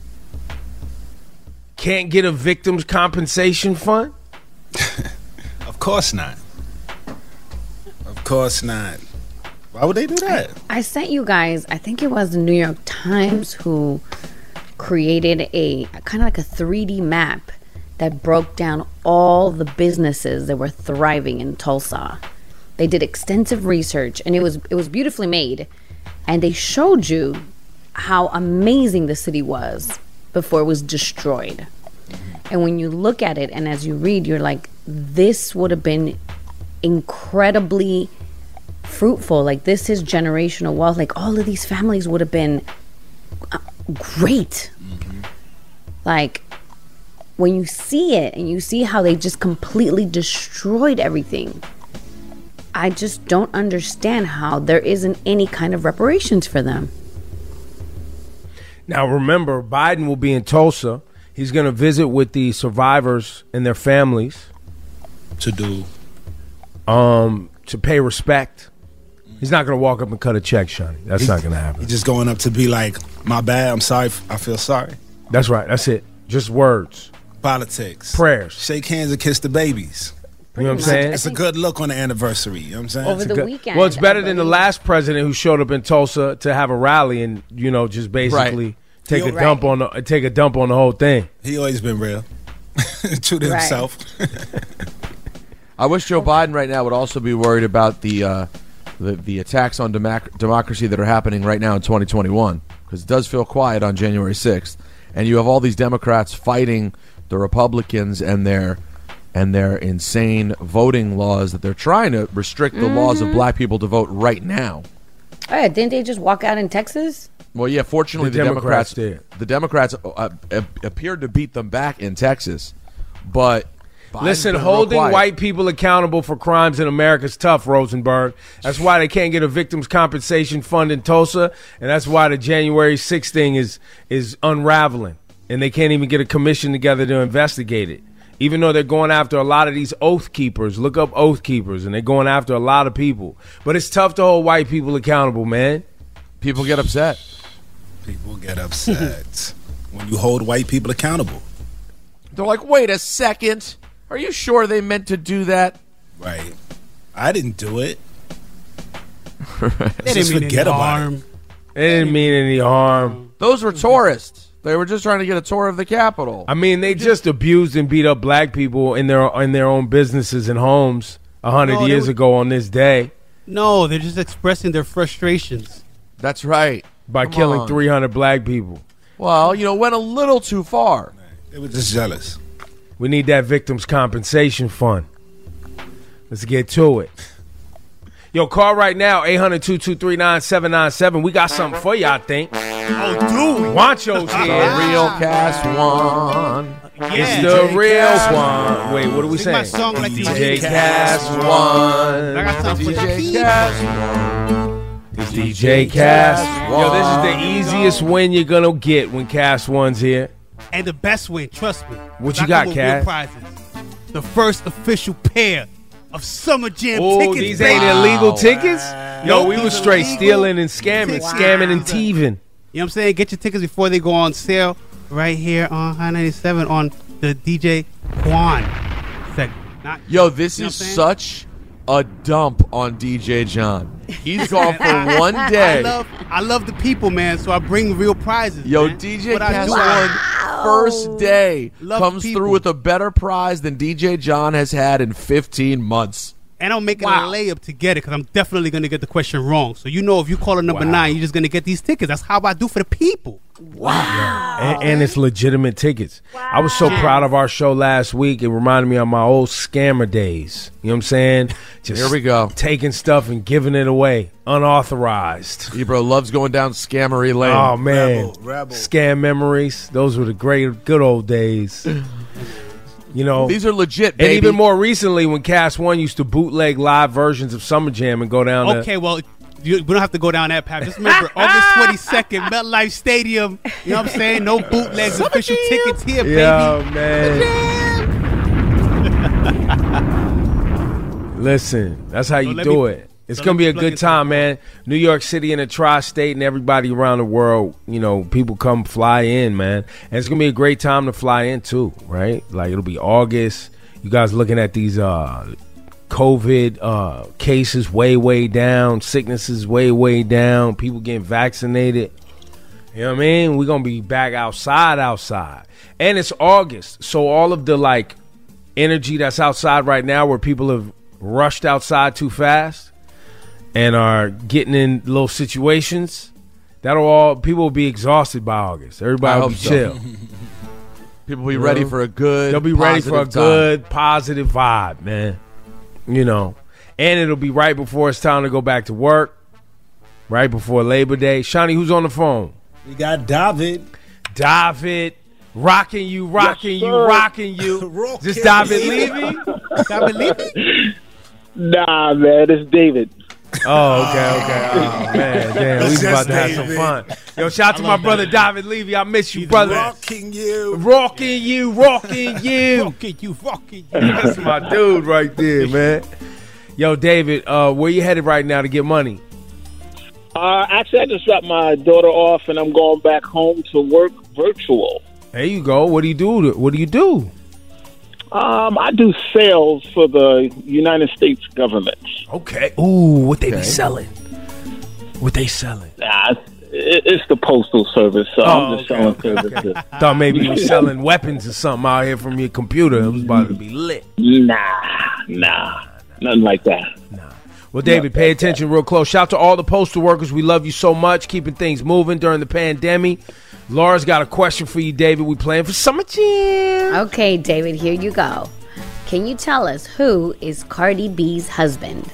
can't get a victims compensation fund? Of course not. Of course not. Why would they do that? I, I sent you guys, I think it was the New York Times who created a kind of like a three D map that broke down all the businesses that were thriving in Tulsa. They did extensive research, and it was it was beautifully made, and they showed you how amazing the city was before it was destroyed. And when you look at it, and as you read, you're like, this would have been incredibly fruitful. Like, this is generational wealth. Like, all of these families would have been uh, great. Mm-hmm. Like, when you see it and you see how they just completely destroyed everything, I just don't understand how there isn't any kind of reparations for them. Now, remember, Biden will be in Tulsa. He's going to visit with the survivors and their families. To do? Um, to pay respect. He's not going to walk up and cut a check, Shani. That's He's- not going to happen. He's just going up to be like, my bad, I'm sorry, I feel sorry. That's right. That's it. Just words. Politics. Prayers. Shake hands and kiss the babies. You know what I'm saying? It's a good look on the anniversary. You know what I'm saying? Over It's a the good- weekend. Well, it's better I than the believe. last president who showed up in Tulsa to have a rally and, you know, just basically take a Right. dump on the take a dump on the whole thing. He always been real. True to Right. himself. I wish Joe Biden right now would also be worried about the uh, the, the attacks on democ- democracy that are happening right now in twenty twenty-one, because it does feel quiet on January sixth, and you have all these Democrats fighting the Republicans and their and their insane voting laws that they're trying to restrict the laws of Mhm. black people to vote right now. Oh, yeah, didn't they just walk out in Texas? Well, yeah, fortunately The the, Democrats Democrats, the Democrats uh, uh, appeared to beat them back in Texas, but Biden's Listen, been real holding quiet. white people accountable for crimes in America is tough, Rosenberg. That's why they can't get a victims compensation fund in Tulsa, and that's why the January sixth thing is is unraveling, and they can't even get a commission together to investigate it. Even though they're going after a lot of these oath keepers. Look up oath keepers, and they're going after a lot of people. But it's tough to hold white people accountable, man. People get upset. People get upset when you hold white people accountable. They're like, wait a second. Are you sure they meant to do that? Right. I didn't do it. They Let's didn't just mean any forget about harm. it. It didn't mean any harm. Those were tourists. They were just trying to get a tour of the Capitol. I mean, they just abused and beat up black people in their in their own businesses and homes a hundred No, they years were- ago on this day No, they're just expressing their frustrations. That's right. by Come killing on. three hundred black people. Well, you know, went a little too far. They were just jealous. We need that victims compensation fund. Let's get to it. Yo, call right now, eight hundred, two two three, nine seven nine seven. We got something for you, I think. Oh, do we? Wancho's The here. real cast one. It's the real one. Wait, what are we Sing my saying? song like D the J D J Cast I one. got something for the D J people. Cast It's D J Cast. Yo, this is the easiest win you're gonna get when Cast One's here. And the best win, trust me. What I you got, come with real Cass? prizes. The first official pair of Summer Jam Oh, tickets. these baby. ain't illegal tickets? Yo, Nope, we these was are straight legal stealing and scamming, tickets. scamming and Wow. thieving. You know what I'm saying? Get your tickets before they go on sale right here on High ninety-seven on the D J Juan segment. Not, Yo, this you know is what I'm saying? such a dump on D J John. He's gone for one I day. love, I love the people, man, so I bring real prizes. Yo, man. D J What I Cast do, One first day Love comes people. through with a better prize than D J John has had in fifteen months. And I'm making Wow. a layup to get it because I'm definitely going to get the question wrong. So you know if you call it number Wow. nine, you're just going to get these tickets. That's how I do for the people. Wow. And, and it's legitimate tickets. I was so proud of our show last week. It reminded me of my old scammer days. You know what I'm saying? Just Here we go. Taking stuff and giving it away unauthorized. Ebro loves going down scammery lane. Oh, man. Rebel, rebel. Scam memories. Those were the great, good old days. You know, These are legit, and baby. even more recently when Cast One used to bootleg live versions of Summer Jam and go down to Okay, well, you, we don't have to go down that path. Just remember, August twenty-second, MetLife Stadium. You know what I'm saying? No bootlegs, official tickets here, baby. Yo, man. Listen, that's how So you let do me- it. It's so gonna let be me a plug good it time, man. New York City and the tri-state and everybody around the world, you know, people come fly in, man. And it's gonna be a great time to fly in too, right? Like it'll be August. You guys looking at these uh COVID uh cases way, way down, sicknesses way, way down, people getting vaccinated. You know what I mean? We're gonna be back outside, outside. And it's August. So all of the like energy that's outside right now where people have rushed outside too fast and are getting in little situations, that'll all people will be exhausted by August. Everybody I will be hope so. chill. People will be You ready know? for a good. They'll be ready for a positive time. good positive vibe, man. You know. And it'll be right before it's time to go back to work, right before Labor Day. Shawnee, who's on the phone? We got David. David, rocking you, rocking Yes, you, sir. rocking you. Is this David Levy? David Levy? Nah, man, it's David. Oh, okay, okay. Oh, man, damn. We was about to have some fun. Yo, shout out to my brother David Levy. I miss you, brother. Rocking you. Rocking you, rocking you. Rocking you, rocking you. That's my dude right there, man. Yo, David, uh, where you headed right now to get money? Uh, actually, I just dropped my daughter off, and I'm going back home to work virtual. There you go. What do you do? To, what do you do? Um, I do sales for the United States government. Okay. Ooh, what they Okay. be selling? What they selling? Nah, it, it's the postal service, so Oh, I'm just okay, selling okay, services. Thought maybe you were selling weapons or something out here from your computer. It was about to be lit. Nah, nah, nothing like that. Well, David, pay attention real close. Shout out to all the postal workers. We love you so much, keeping things moving during the pandemic. Laura's got a question for you, David. We playing for Summer Jam. Okay, David, here you go. Can you tell us who is Cardi B's husband?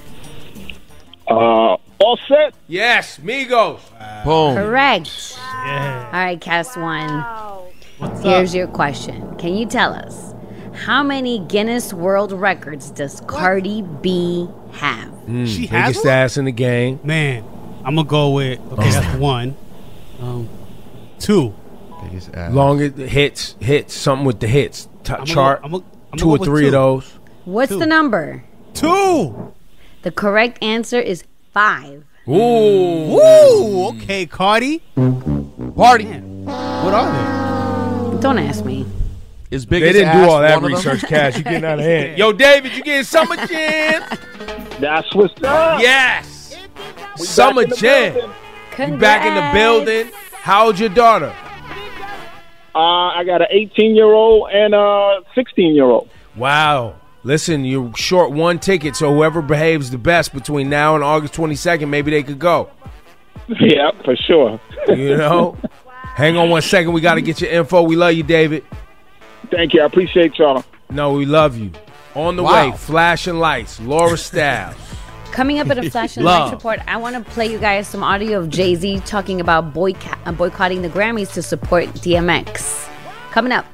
Uh, all set? Yes, Migos. Boom. Correct. All right, cast one. Here's your question. Can you tell us how many Guinness World Records does Cardi B have? Mm, She has biggest one? ass in the game. Man, I'm gonna go with okay. That's one. Um, two. Biggest ass. Longest hits, hits, something with the hits. T- I'ma chart. go- I'ma- I'ma two go or with three of two. those. What's Two. the number? Two. The correct answer is five. Ooh. Ooh. Okay, Cardi. Party. What are they? Don't ask me. Is They biggest didn't do ass all that one of them? research, Cash. You getting out of hand. Yo, David, you getting Summer Jam? That's what's up. Yes. Summer in the Jam. building. You back in the building. How old's your daughter? Uh, I got an eighteen-year-old and a sixteen-year-old. Wow. Listen, you're short one ticket, so whoever behaves the best between now and August twenty-second, maybe they could go. Yeah, for sure. You know? Hang on one second. We got to get your info. We love you, David. Thank you. I appreciate y'all. No, we love you. On the Wow. way, flashing lights, Laura Styles. Coming up at a Flash and Love. Lights report, I want to play you guys some audio of Jay-Z talking about boycott, uh, boycotting the Grammys to support D M X. Coming up.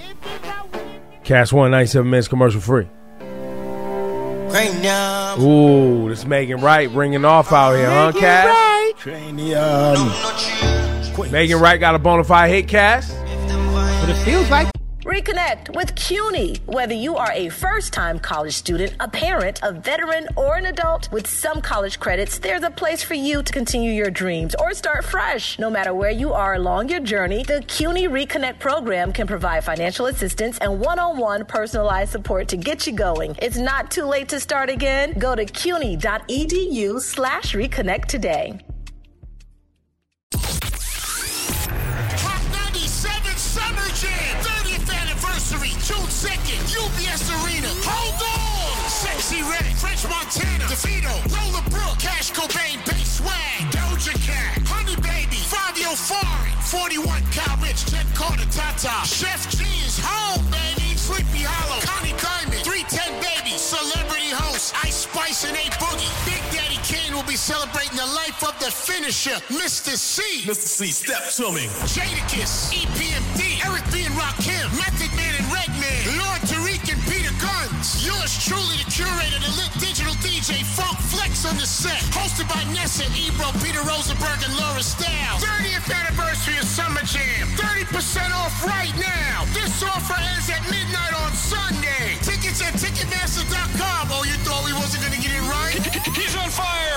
Cash one, ninety-seven minutes commercial free. Ooh, this Megan Wright ringing off out here, huh, Cash? Cranium. Megan Wright got a bona fide hit, Cash? But it feels like Reconnect with CUNY. Whether you are a first-time college student, a parent, a veteran, or an adult, with some college credits, there's a place for you to continue your dreams or start fresh. No matter where you are along your journey, the CUNY Reconnect program can provide financial assistance and one-on-one personalized support to get you going. It's not too late to start again. Go to cuny.edu slash reconnect today. Hot ninety-seven Summer Jam, thirtieth anniversary, June second, U B S Arena. Hold on! Sexy Red, French Montana, DeVito, Roller Brook, Cash Cobain, Bass Swag, Doja Cat, Honey Baby, Fabio Foreign, forty-one Cal Rich, Jen Carter, Tata, Chef G is home, baby, Sleepy Hollow, Connie Diamond, three ten Baby, Celebrity Host, Ice Spice and A Boogie. Big Daddy Kane will be celebrating the life of the finisher, Mister C. Mister C, step to me. Jadakiss, E P M D, Eric B. and Rakim, Method Man and Redman, Lord Tariq and Peter Guns. Yours truly, the curator, the lit digital D J, Funk Flex on the set. Hosted by Nessa, Ebro, Peter Rosenberg, and Laura Styles. thirtieth anniversary of Summer Jam. thirty percent off right now. This offer ends at midnight on Sunday. Tickets at Ticketmaster dot com. Oh, you thought we wasn't going to get it right? He's on fire.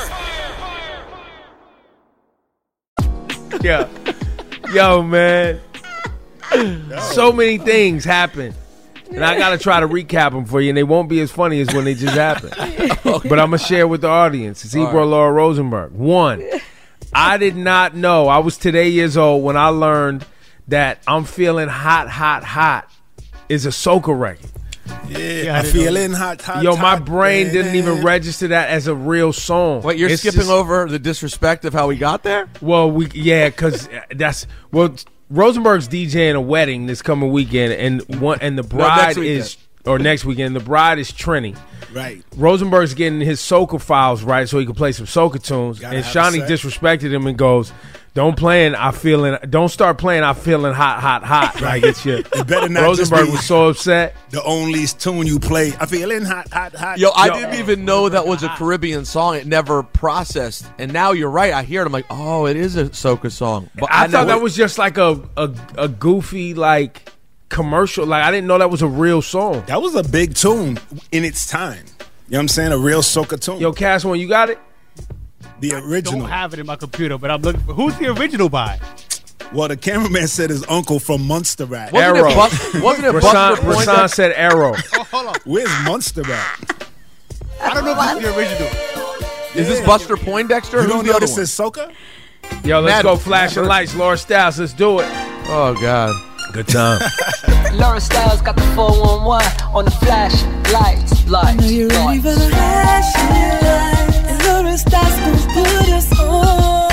Yeah. Yo, man. So many things happen. And I got to try to recap them for you, and they won't be as funny as when they just happen. But I'm going to share with the audience. It's Ebro right. Laura Rosenberg. One, I did not know. I was today years old when I learned that I'm Feeling Hot, Hot, Hot is a soca record. Yeah, I'm feeling hot, hot. Yo, my hot, brain baby. didn't even register that as a real song. What, you're It's skipping just- over the disrespect of how we got there? Well, we yeah, because that's well. Rosenberg's DJing a wedding this coming weekend, and one and the next bride weekend. is or next weekend. The bride is Trini. Right. Rosenberg's getting his soca files right so he can play some soca tunes. Gotta and have Shawnee a set. disrespected him and goes, "Don't playing. I feeling. Don't start playing. I feeling hot, hot, hot." Like it's your. It better not Rosenberg just be was so upset. The only tune you play. I feeling hot, hot, hot. Yo, I didn't even know that was a Caribbean song. It never processed. And now you're right. I hear it. I'm like, oh, it is a soca song. But I, I, thought know that it- was just like a, a a goofy like commercial. Like I didn't know that was a real song. That was a big tune in its time. You know what I'm saying? A real soca tune. Yo, Cass, one, you got it? The I original. don't have it in my computer, but I'm looking for who's the original by. Well, the cameraman said his uncle from Munster Rat. Wasn't Arrow. it, Bus- wasn't it Rasan, Buster Rasan Poindexter? said Arrow. Oh, hold on. Where's Munster Rat? I don't know if this is the original. Is this Yeah. Buster Poindexter? You Who's don't the know other this one? is soca? Yo, let's Mad- go flashing lights. Laura Styles, let's do it. Oh, God. Good time. Laura Styles got the four one one on the flash lights. Lights. I know you're ready for the flashing lights. And Laura Styles gonna put us on.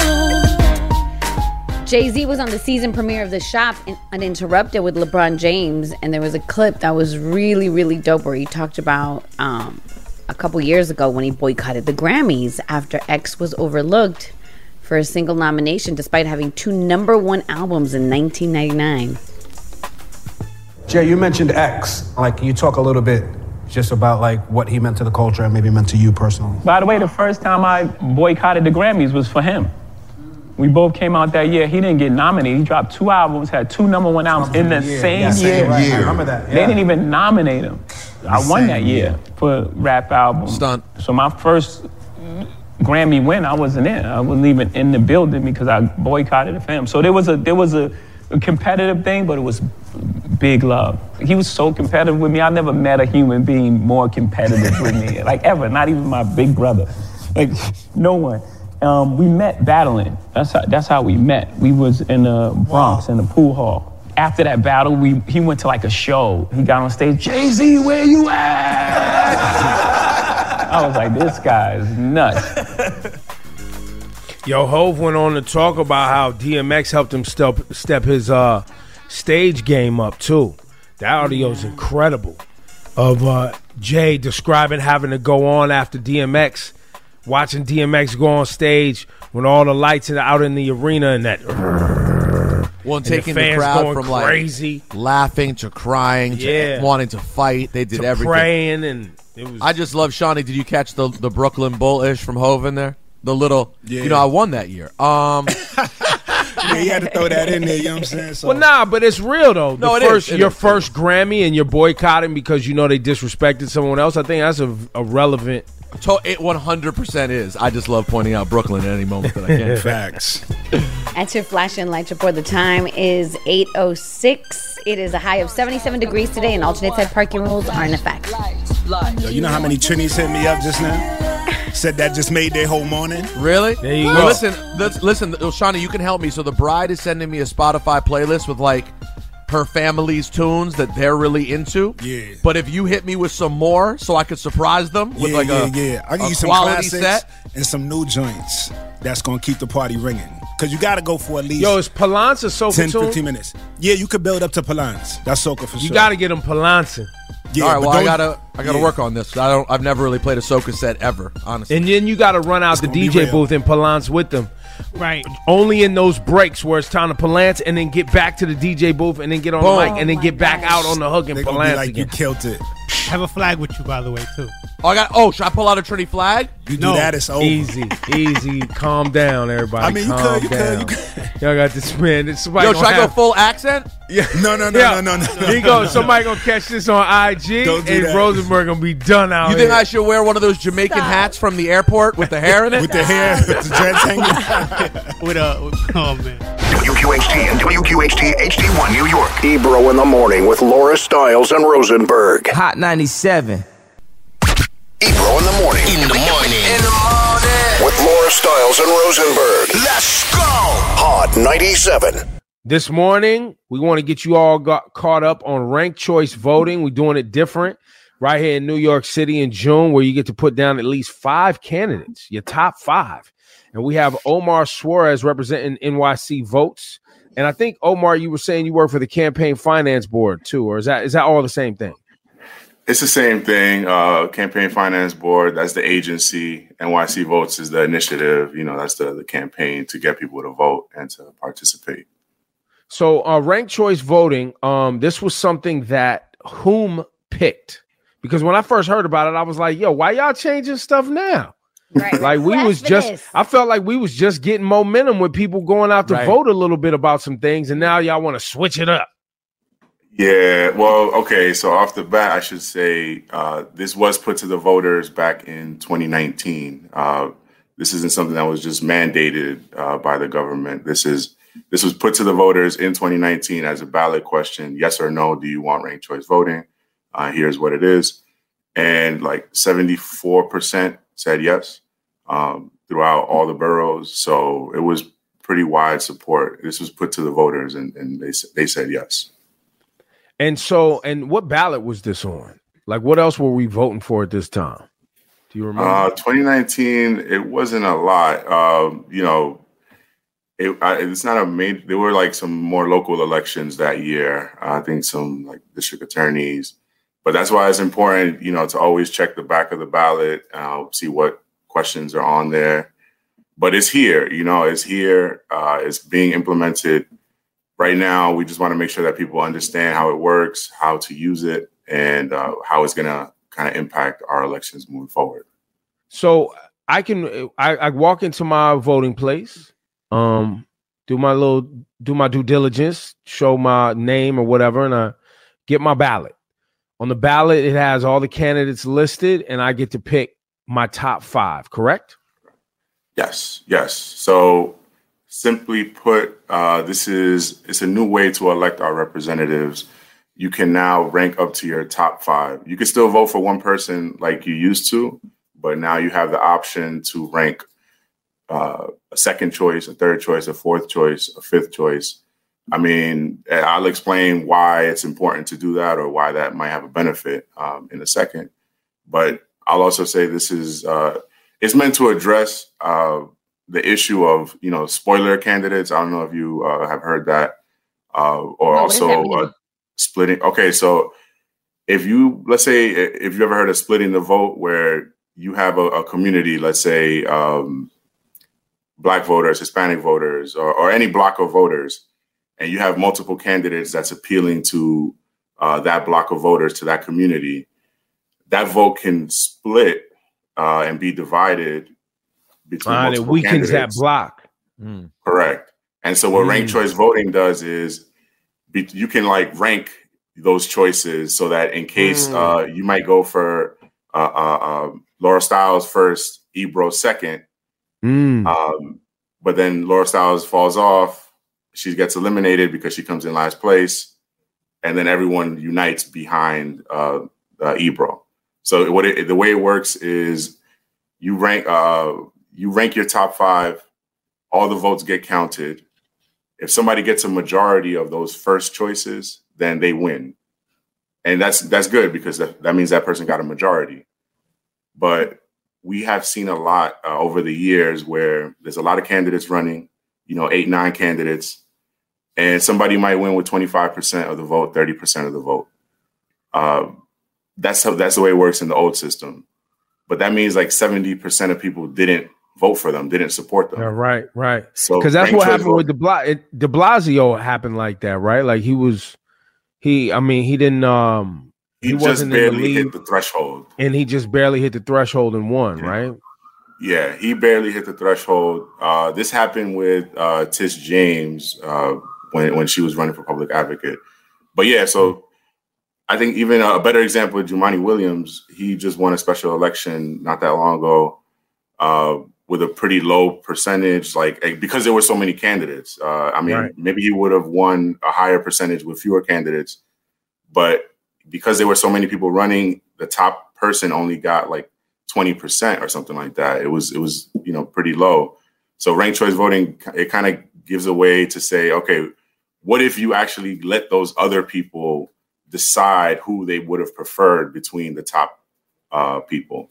Jay-Z was on the season premiere of The Shop in Uninterrupted with LeBron James, and there was a clip that was really, really dope where he talked about um, a couple years ago when he boycotted the Grammys after X was overlooked for a single nomination despite having two number one albums in nineteen ninety-nine. Jay, you mentioned X. Like, can you talk a little bit just about like what he meant to the culture and maybe meant to you personally? By the way, the first time I boycotted the Grammys was for him. We both came out that year. He didn't get nominated. He dropped two albums, had two number one albums in the Yeah, same yeah, same year. right. I remember that, They yeah. didn't even nominate him. I won that year for rap album. Stunt. So my first Grammy win, I wasn't in. I wasn't even in the building because I boycotted it for him. So there was a there was a, a competitive thing, but it was big love. He was so competitive with me. I never met a human being more competitive with me, like ever. Not even my big brother. Like no one. Um, we met battling. That's how, that's how we met. We was in the Bronx in the pool hall. After that battle, we he went to like a show. He got on stage, Jay-Z, where you at? I was like, this guy is nuts. Yo, Hove went on to talk about how D M X helped him step step his uh, stage game up too. That audio is incredible. Of uh, Jay describing having to go on after D M X, watching D M X go on stage when all the lights are out in the arena and that. Well, and taking the, the, fans crowd going from crazy, like laughing to crying to Yeah. wanting to fight. They did to everything. praying, and it was. I just love Shawnee. Did you catch the the Brooklyn Bull-ish from Hove in there? The little, Yeah. you know, I won that year. Um, Yeah, you had to throw that in there, you know what I'm saying? So, Well, nah, but it's real though. The No, it is, first, it your is, it first Grammy, and you're boycotting because you know they disrespected someone else. I think that's a, a relevant. to, it one hundred percent is. I just love pointing out Brooklyn at any moment that I can. Facts. That's your flash and light report. The time is eight oh six. It is a high of seventy-seven degrees today, and alternate side parking rules are in effect. Yo, you know how many Trinis hit me up just now? Said that just made their whole morning. Really? There you well, go. listen, let's, listen, oh, Shawnee, you can help me. So the bride is sending me a Spotify playlist with like her family's tunes that they're really into. Yeah. But if you hit me with some more, so I could surprise them with yeah, like yeah, a, yeah. I'll give a you some quality classics set. and some new joints that's going to keep the party ringing. Because you got to go for at least Yo, is Palance a soca ten, tune? fifteen minutes. Yeah, you could build up to Palance. That's soca for You sure. got to get them Palancing. Yeah, All right, but well, I don't- gotta, I gotta yeah. work on this. I don't, I've never really played a soca set ever, honestly. And then you got to run out the gonna be D J real. booth and Palance with them. Right. Only in those breaks where it's time to Palance and then get back to the D J booth and then get on Boom. the mic and then get back out on the hook and They gonna be Palance like, again. you killed it. Have a flag with you, by the way, too. Oh, I got. Oh, should I pull out a Trinity flag? You do No. that, it's over. Easy, easy. Calm down, everybody. I mean, you Calm could, you down. could, you could. Y'all got this man. This somebody Yo, gonna should I go have- full accent? Yeah. No, no, no, Yeah. no, no, no. He go. Somebody gonna catch this on I G, Don't do and that. Rosenberg gonna be done out You think here. I should wear one of those Jamaican hats from the airport with the hair in it? With the hair, with the dreads hanging. With a, with, oh man. W Q H T and W Q H T H D one New York. Ebro in the morning with Laura Stiles and Rosenberg. Hot ninety-seven. Ebro in the morning. In the morning. In the morning. With Laura Stiles and Rosenberg. Let's go. Hot ninety-seven. This morning, we want to get you all got caught up on ranked choice voting. We're doing it different right here in New York City in June, where you get to put down at least five candidates, your top five. And we have Omar Suarez representing N Y C Votes. And I think, Omar, you were saying you work for the Campaign Finance Board, too, or is that is that all the same thing? It's the same thing. Uh, Campaign Finance Board, that's the agency. N Y C Votes is the initiative. You know, that's the, the campaign to get people to vote and to participate. So uh, ranked choice voting, um, this was something that whom picked? Because when I first heard about it, I was like, yo, why y'all changing stuff now? Right. Like we was just, this. I felt like we was just getting momentum with people going out to Right. vote a little bit about some things. And now y'all want to switch it up. Yeah, well, okay. So off the bat, I should say uh, this was put to the voters back in twenty nineteen. Uh, this isn't something that was just mandated uh, by the government. This is this was put to the voters in twenty nineteen as a ballot question: yes or no? Do you want ranked choice voting? Uh, here's what it is, and like seventy-four percent said yes um, throughout all the boroughs. So it was pretty wide support. This was put to the voters, and, and they they said yes. And so, and what ballot was this on? Like, what else were we voting for at this time? Do you remember? Uh, twenty nineteen, it wasn't a lot. Um, you know, it, I, it's not a main. There were like some more local elections that year. Uh, I think some like district attorneys, but that's why it's important, you know, to always check the back of the ballot, uh, see what questions are on there. But it's here, you know, it's here. Uh, it's being implemented. Right now, we just want to make sure that people understand how it works, how to use it, and uh, how it's going to kind of impact our elections moving forward. So I can, I, I walk into my voting place, um, do my little, do my due diligence, show my name or whatever, and I get my ballot. On the ballot, it has all the candidates listed, and I get to pick my top five, correct? Yes, yes. So simply put, uh, this is it's a new way to elect our representatives. You can now rank up to your top five. You can still vote for one person like you used to, but now you have the option to rank uh, a second choice, a third choice, a fourth choice, a fifth choice. I mean, I'll explain why it's important to do that or why that might have a benefit um, in a second. But I'll also say this is uh, it's meant to address uh, the issue of, you know, spoiler candidates. I don't know if you uh, have heard that uh, or No, also uh, splitting. Okay, so if you, let's say, if you ever heard of splitting the vote, where you have a, a community, let's say um, Black voters, Hispanic voters, or, or any block of voters, and you have multiple candidates that's appealing to uh, that block of voters, to that community, that vote can split uh, and be divided between And it multiple weakens that candidates. block. Correct. And so what Mm. ranked choice voting does is be, you can like rank those choices so that in case Mm. uh, you might go for uh, uh, uh, Laura Stiles first, Ebro second, Mm. um, but then Laura Stiles falls off. She gets eliminated because she comes in last place, and then everyone unites behind uh, uh, Ebro. So what it, the way it works is you rank uh, you rank your top five. All the votes get counted. If somebody gets a majority of those first choices, then they win, and that's that's good because that, that means that person got a majority. But we have seen a lot uh, over the years where there's a lot of candidates running, you know, eight, nine candidates, and somebody might win with twenty-five percent of the vote, thirty percent of the vote. Uh, that's how that's the way it works in the old system. But that means like seventy percent of people didn't vote for them, didn't support them. Yeah, right, right. So Because that's ranked what choice happened with De, Bla- it, De Blasio happened like that, right? Like he was, he, I mean, he didn't, um, He, he, just wasn't in the barely lead, hit the threshold. and he just barely hit the threshold and won, right? Yeah, he barely hit the threshold. Uh, this happened with uh, Tish James uh, when when she was running for public advocate. But yeah, so I think even a better example of Jumaane Williams, he just won a special election not that long ago uh, with a pretty low percentage, like because there were so many candidates. Uh, I mean, Right. maybe he would have won a higher percentage with fewer candidates, but because there were so many people running, the top person only got like twenty percent or something like that. It was, it was, you know, pretty low. So ranked choice voting, it kind of gives a way to say, okay, what if you actually let those other people decide who they would have preferred between the top uh, people?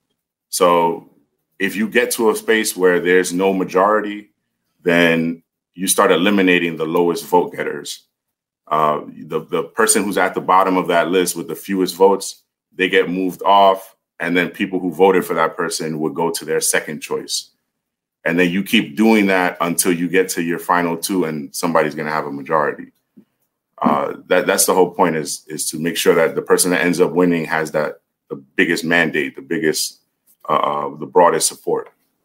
So if you get to a space where there's no majority, then you start eliminating the lowest vote getters. Uh, the, the person who's at the bottom of that list with the fewest votes they get moved off, and then people who voted for that person would go to their second choice. And then you keep doing that until you get to your final two and somebody's going to have a majority. Uh, that that's the whole point is, is to make sure that the person that ends up winning has that the biggest mandate, the biggest, uh, uh, the broadest support.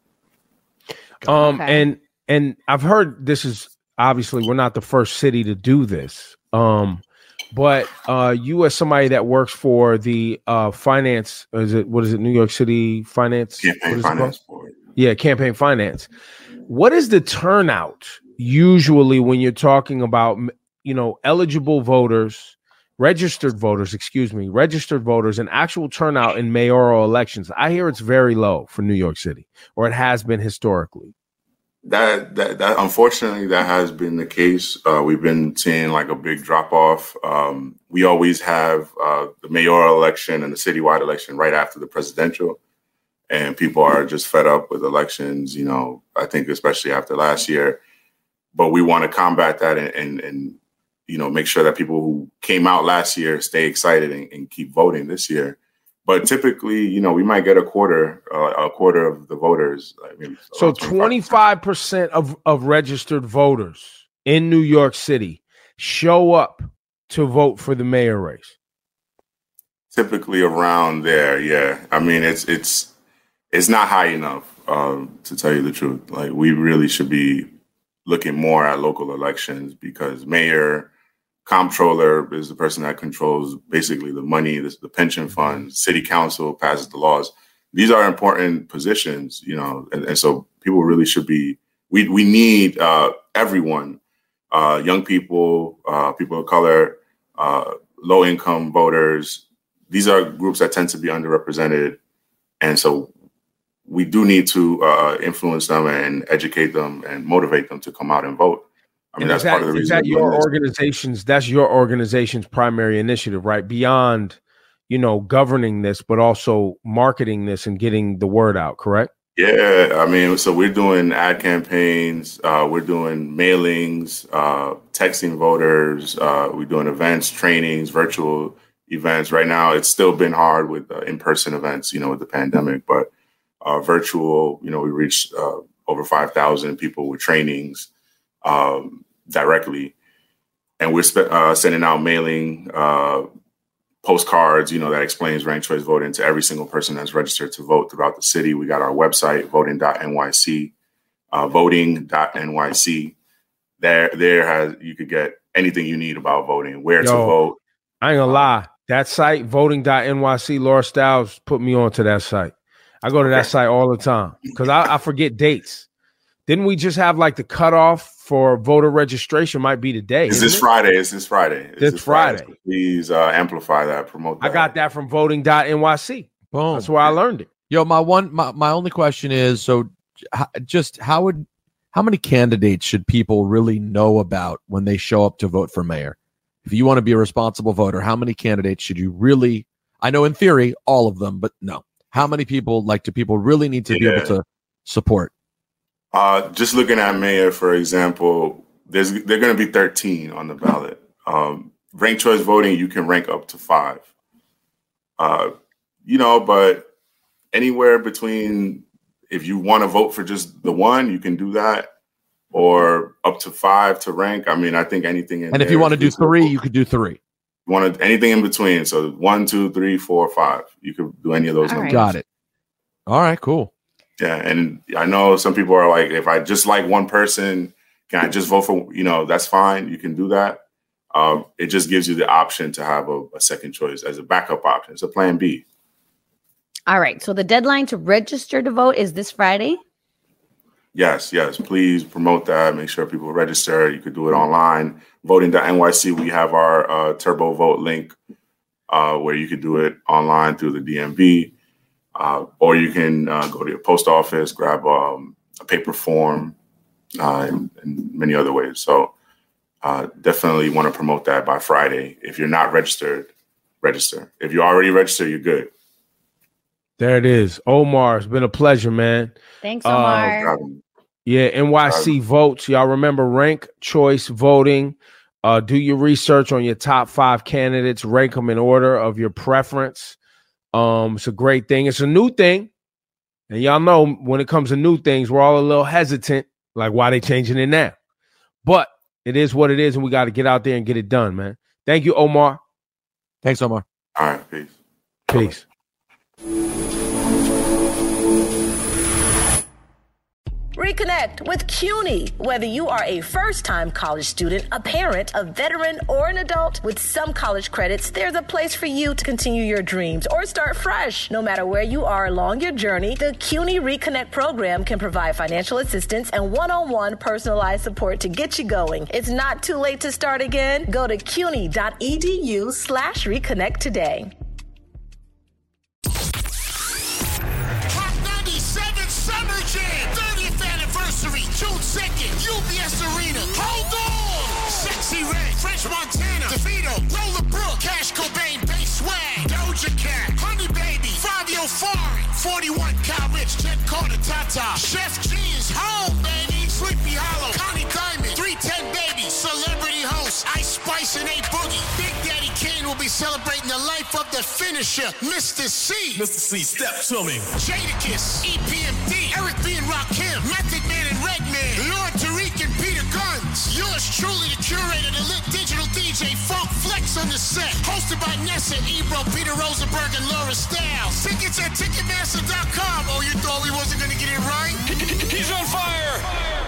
Um, Okay. and and I've heard this is obviously we're not the first city to do this. Um, but uh, you as somebody that works for the uh, finance, is it what is it? New York City Finance Campaign What is it Finance called? Board. Yeah, campaign finance. What is the turnout usually when you're talking about, you know, eligible voters, registered voters, excuse me, registered voters, and actual turnout in mayoral elections? I hear it's very low for New York City, or it has been historically. That, that that unfortunately that has been the case. Uh, we've been seeing like a big drop off. Um, we always have uh, the mayoral election and the citywide election right after the presidential, and people are just fed up with elections. You know, I think especially after last year. But we want to combat that and, and and you know make sure that people who came out last year stay excited and, and keep voting this year. But typically, you know, we might get a quarter, uh, a quarter of the voters. Like maybe So twenty-five percent of, of registered voters in New York City show up to vote for the mayor race. Typically around there, yeah. I mean, it's it's it's not high enough, um, to tell you the truth. Like, we really should be looking more at local elections because mayor, comptroller is the person that controls basically the money, the, the pension fund, city council passes the laws. These are important positions, you know, and, and so people really should be, we, we need uh, everyone, uh, young people, uh, people of color, uh, low income voters. These are groups that tend to be underrepresented. And so we do need to uh, influence them and educate them and motivate them to come out and vote. I mean, And that's is that, part of the is reason. that we're doing your this. organization's, that's your organization's primary initiative, right? Beyond, you know, governing this, but also marketing this and getting the word out, correct? Yeah, I mean, so we're doing ad campaigns, uh, we're doing mailings, uh, texting voters, uh, we're doing events, trainings, virtual events. Right now, it's still been hard with uh, in-person events, you know, with the pandemic, but uh, virtual, you know, we reached uh, over five thousand people with trainings um, directly. And we're sp- uh, sending out mailing uh, postcards, you know, that explains ranked choice voting to every single person that's registered to vote throughout the city. We got our website, voting dot N Y C, uh, voting dot N Y C. There, there has, you could get anything you need about voting, where to Yo, vote. I ain't gonna lie. That site, voting dot N Y C, Laura Stiles put me onto that site. I go to that site all the time because I, I forget dates. Didn't we just have like the cutoff for voter registration might be today? Is isn't this it? Friday? Is this Friday? Is This Friday. So please uh, amplify that, promote that. I got that from voting dot N Y C. Boom. That's where I learned it. Yo, my one, my, my only question is, so h- just how would, how many candidates should people really know about when they show up to vote for mayor? If you want to be a responsible voter, how many candidates should you really, I know in theory, all of them, but no. How many people, like, do people really need to be Yeah. able to support? Uh, just looking at mayor, for example, there's they're going to be thirteen on the ballot. Um, ranked choice voting, you can rank up to five. Uh, you know, but anywhere between, if you want to vote for just the one, you can do that, or up to five to rank. I mean, I think anything in And if there you is want to do reasonable. three, you could do three. You want to, anything in between. So one, two, three, four, five. You could do any of those All numbers. right. Got it. All right, cool. Yeah, and I know some people are like, if I just like one person, can I just vote for, you know, that's fine. You can do that. Um, it just gives you the option to have a, a second choice as a backup option. It's a plan B. All right. So the deadline to register to vote is this Friday. Yes, yes. Please promote that. Make sure people register. You could do it online. voting dot N Y C, we have our uh, Turbo Vote link uh, where you could do it online through the D M V. Uh, or you can uh, go to your post office, grab um, a paper form, uh, and, and many other ways. So uh, definitely want to promote that by Friday. If you're not registered, register. If you're already registered, you're good. There it is. Omar, it's been a pleasure, man. Thanks, Uh, Omar. Yeah, N Y C votes. Y'all remember rank choice voting. Uh, do your research on your top five candidates. Rank them in order of your preference. Um, it's a great thing. It's a new thing. And y'all know when it comes to new things, we're all a little hesitant, like why they changing it now. But it is what it is, and we got to get out there and get it done, man. Thank you, Omar. Thanks, Omar. All right, peace. Peace. Reconnect with CUNY. Whether you are a first-time college student, a parent, a veteran, or an adult, with some college credits, there's a place for you to continue your dreams or start fresh. No matter where you are along your journey, the CUNY Reconnect program can provide financial assistance and one-on-one personalized support to get you going. It's not too late to start again. Go to cuny.edu slash reconnect today. Summer Jam, thirtieth anniversary, June second, U B S Arena. Hold on! Sexy Red, French Montana, DeVito, Roller Brook, Cash Cobain, Bass Swag, Doja Cat, Honey Baby, Fabio Fari, forty-one Cal Rich, Jet Carter, Tata, Chef G is home, baby, Sleepy Hollow, Connie Diamond, three ten Baby, Celebrity Host, Ice Spice and A Boogie. Big Daddy Kane will be celebrating the life of the finisher, Mister C. Mister C, step to me. Jadakiss, E P M D, Eric B and Rakim, Method Man and Redman, Lord Tariq and Peter Guns. Yours truly, the curator, the lit digital D J, Funk Flex on the set. Hosted by Nessa, Ebro, Peter Rosenberg, and Laura Styles. Tickets at Ticketmaster dot com. Oh, you thought we wasn't going to get it right? He's on fire!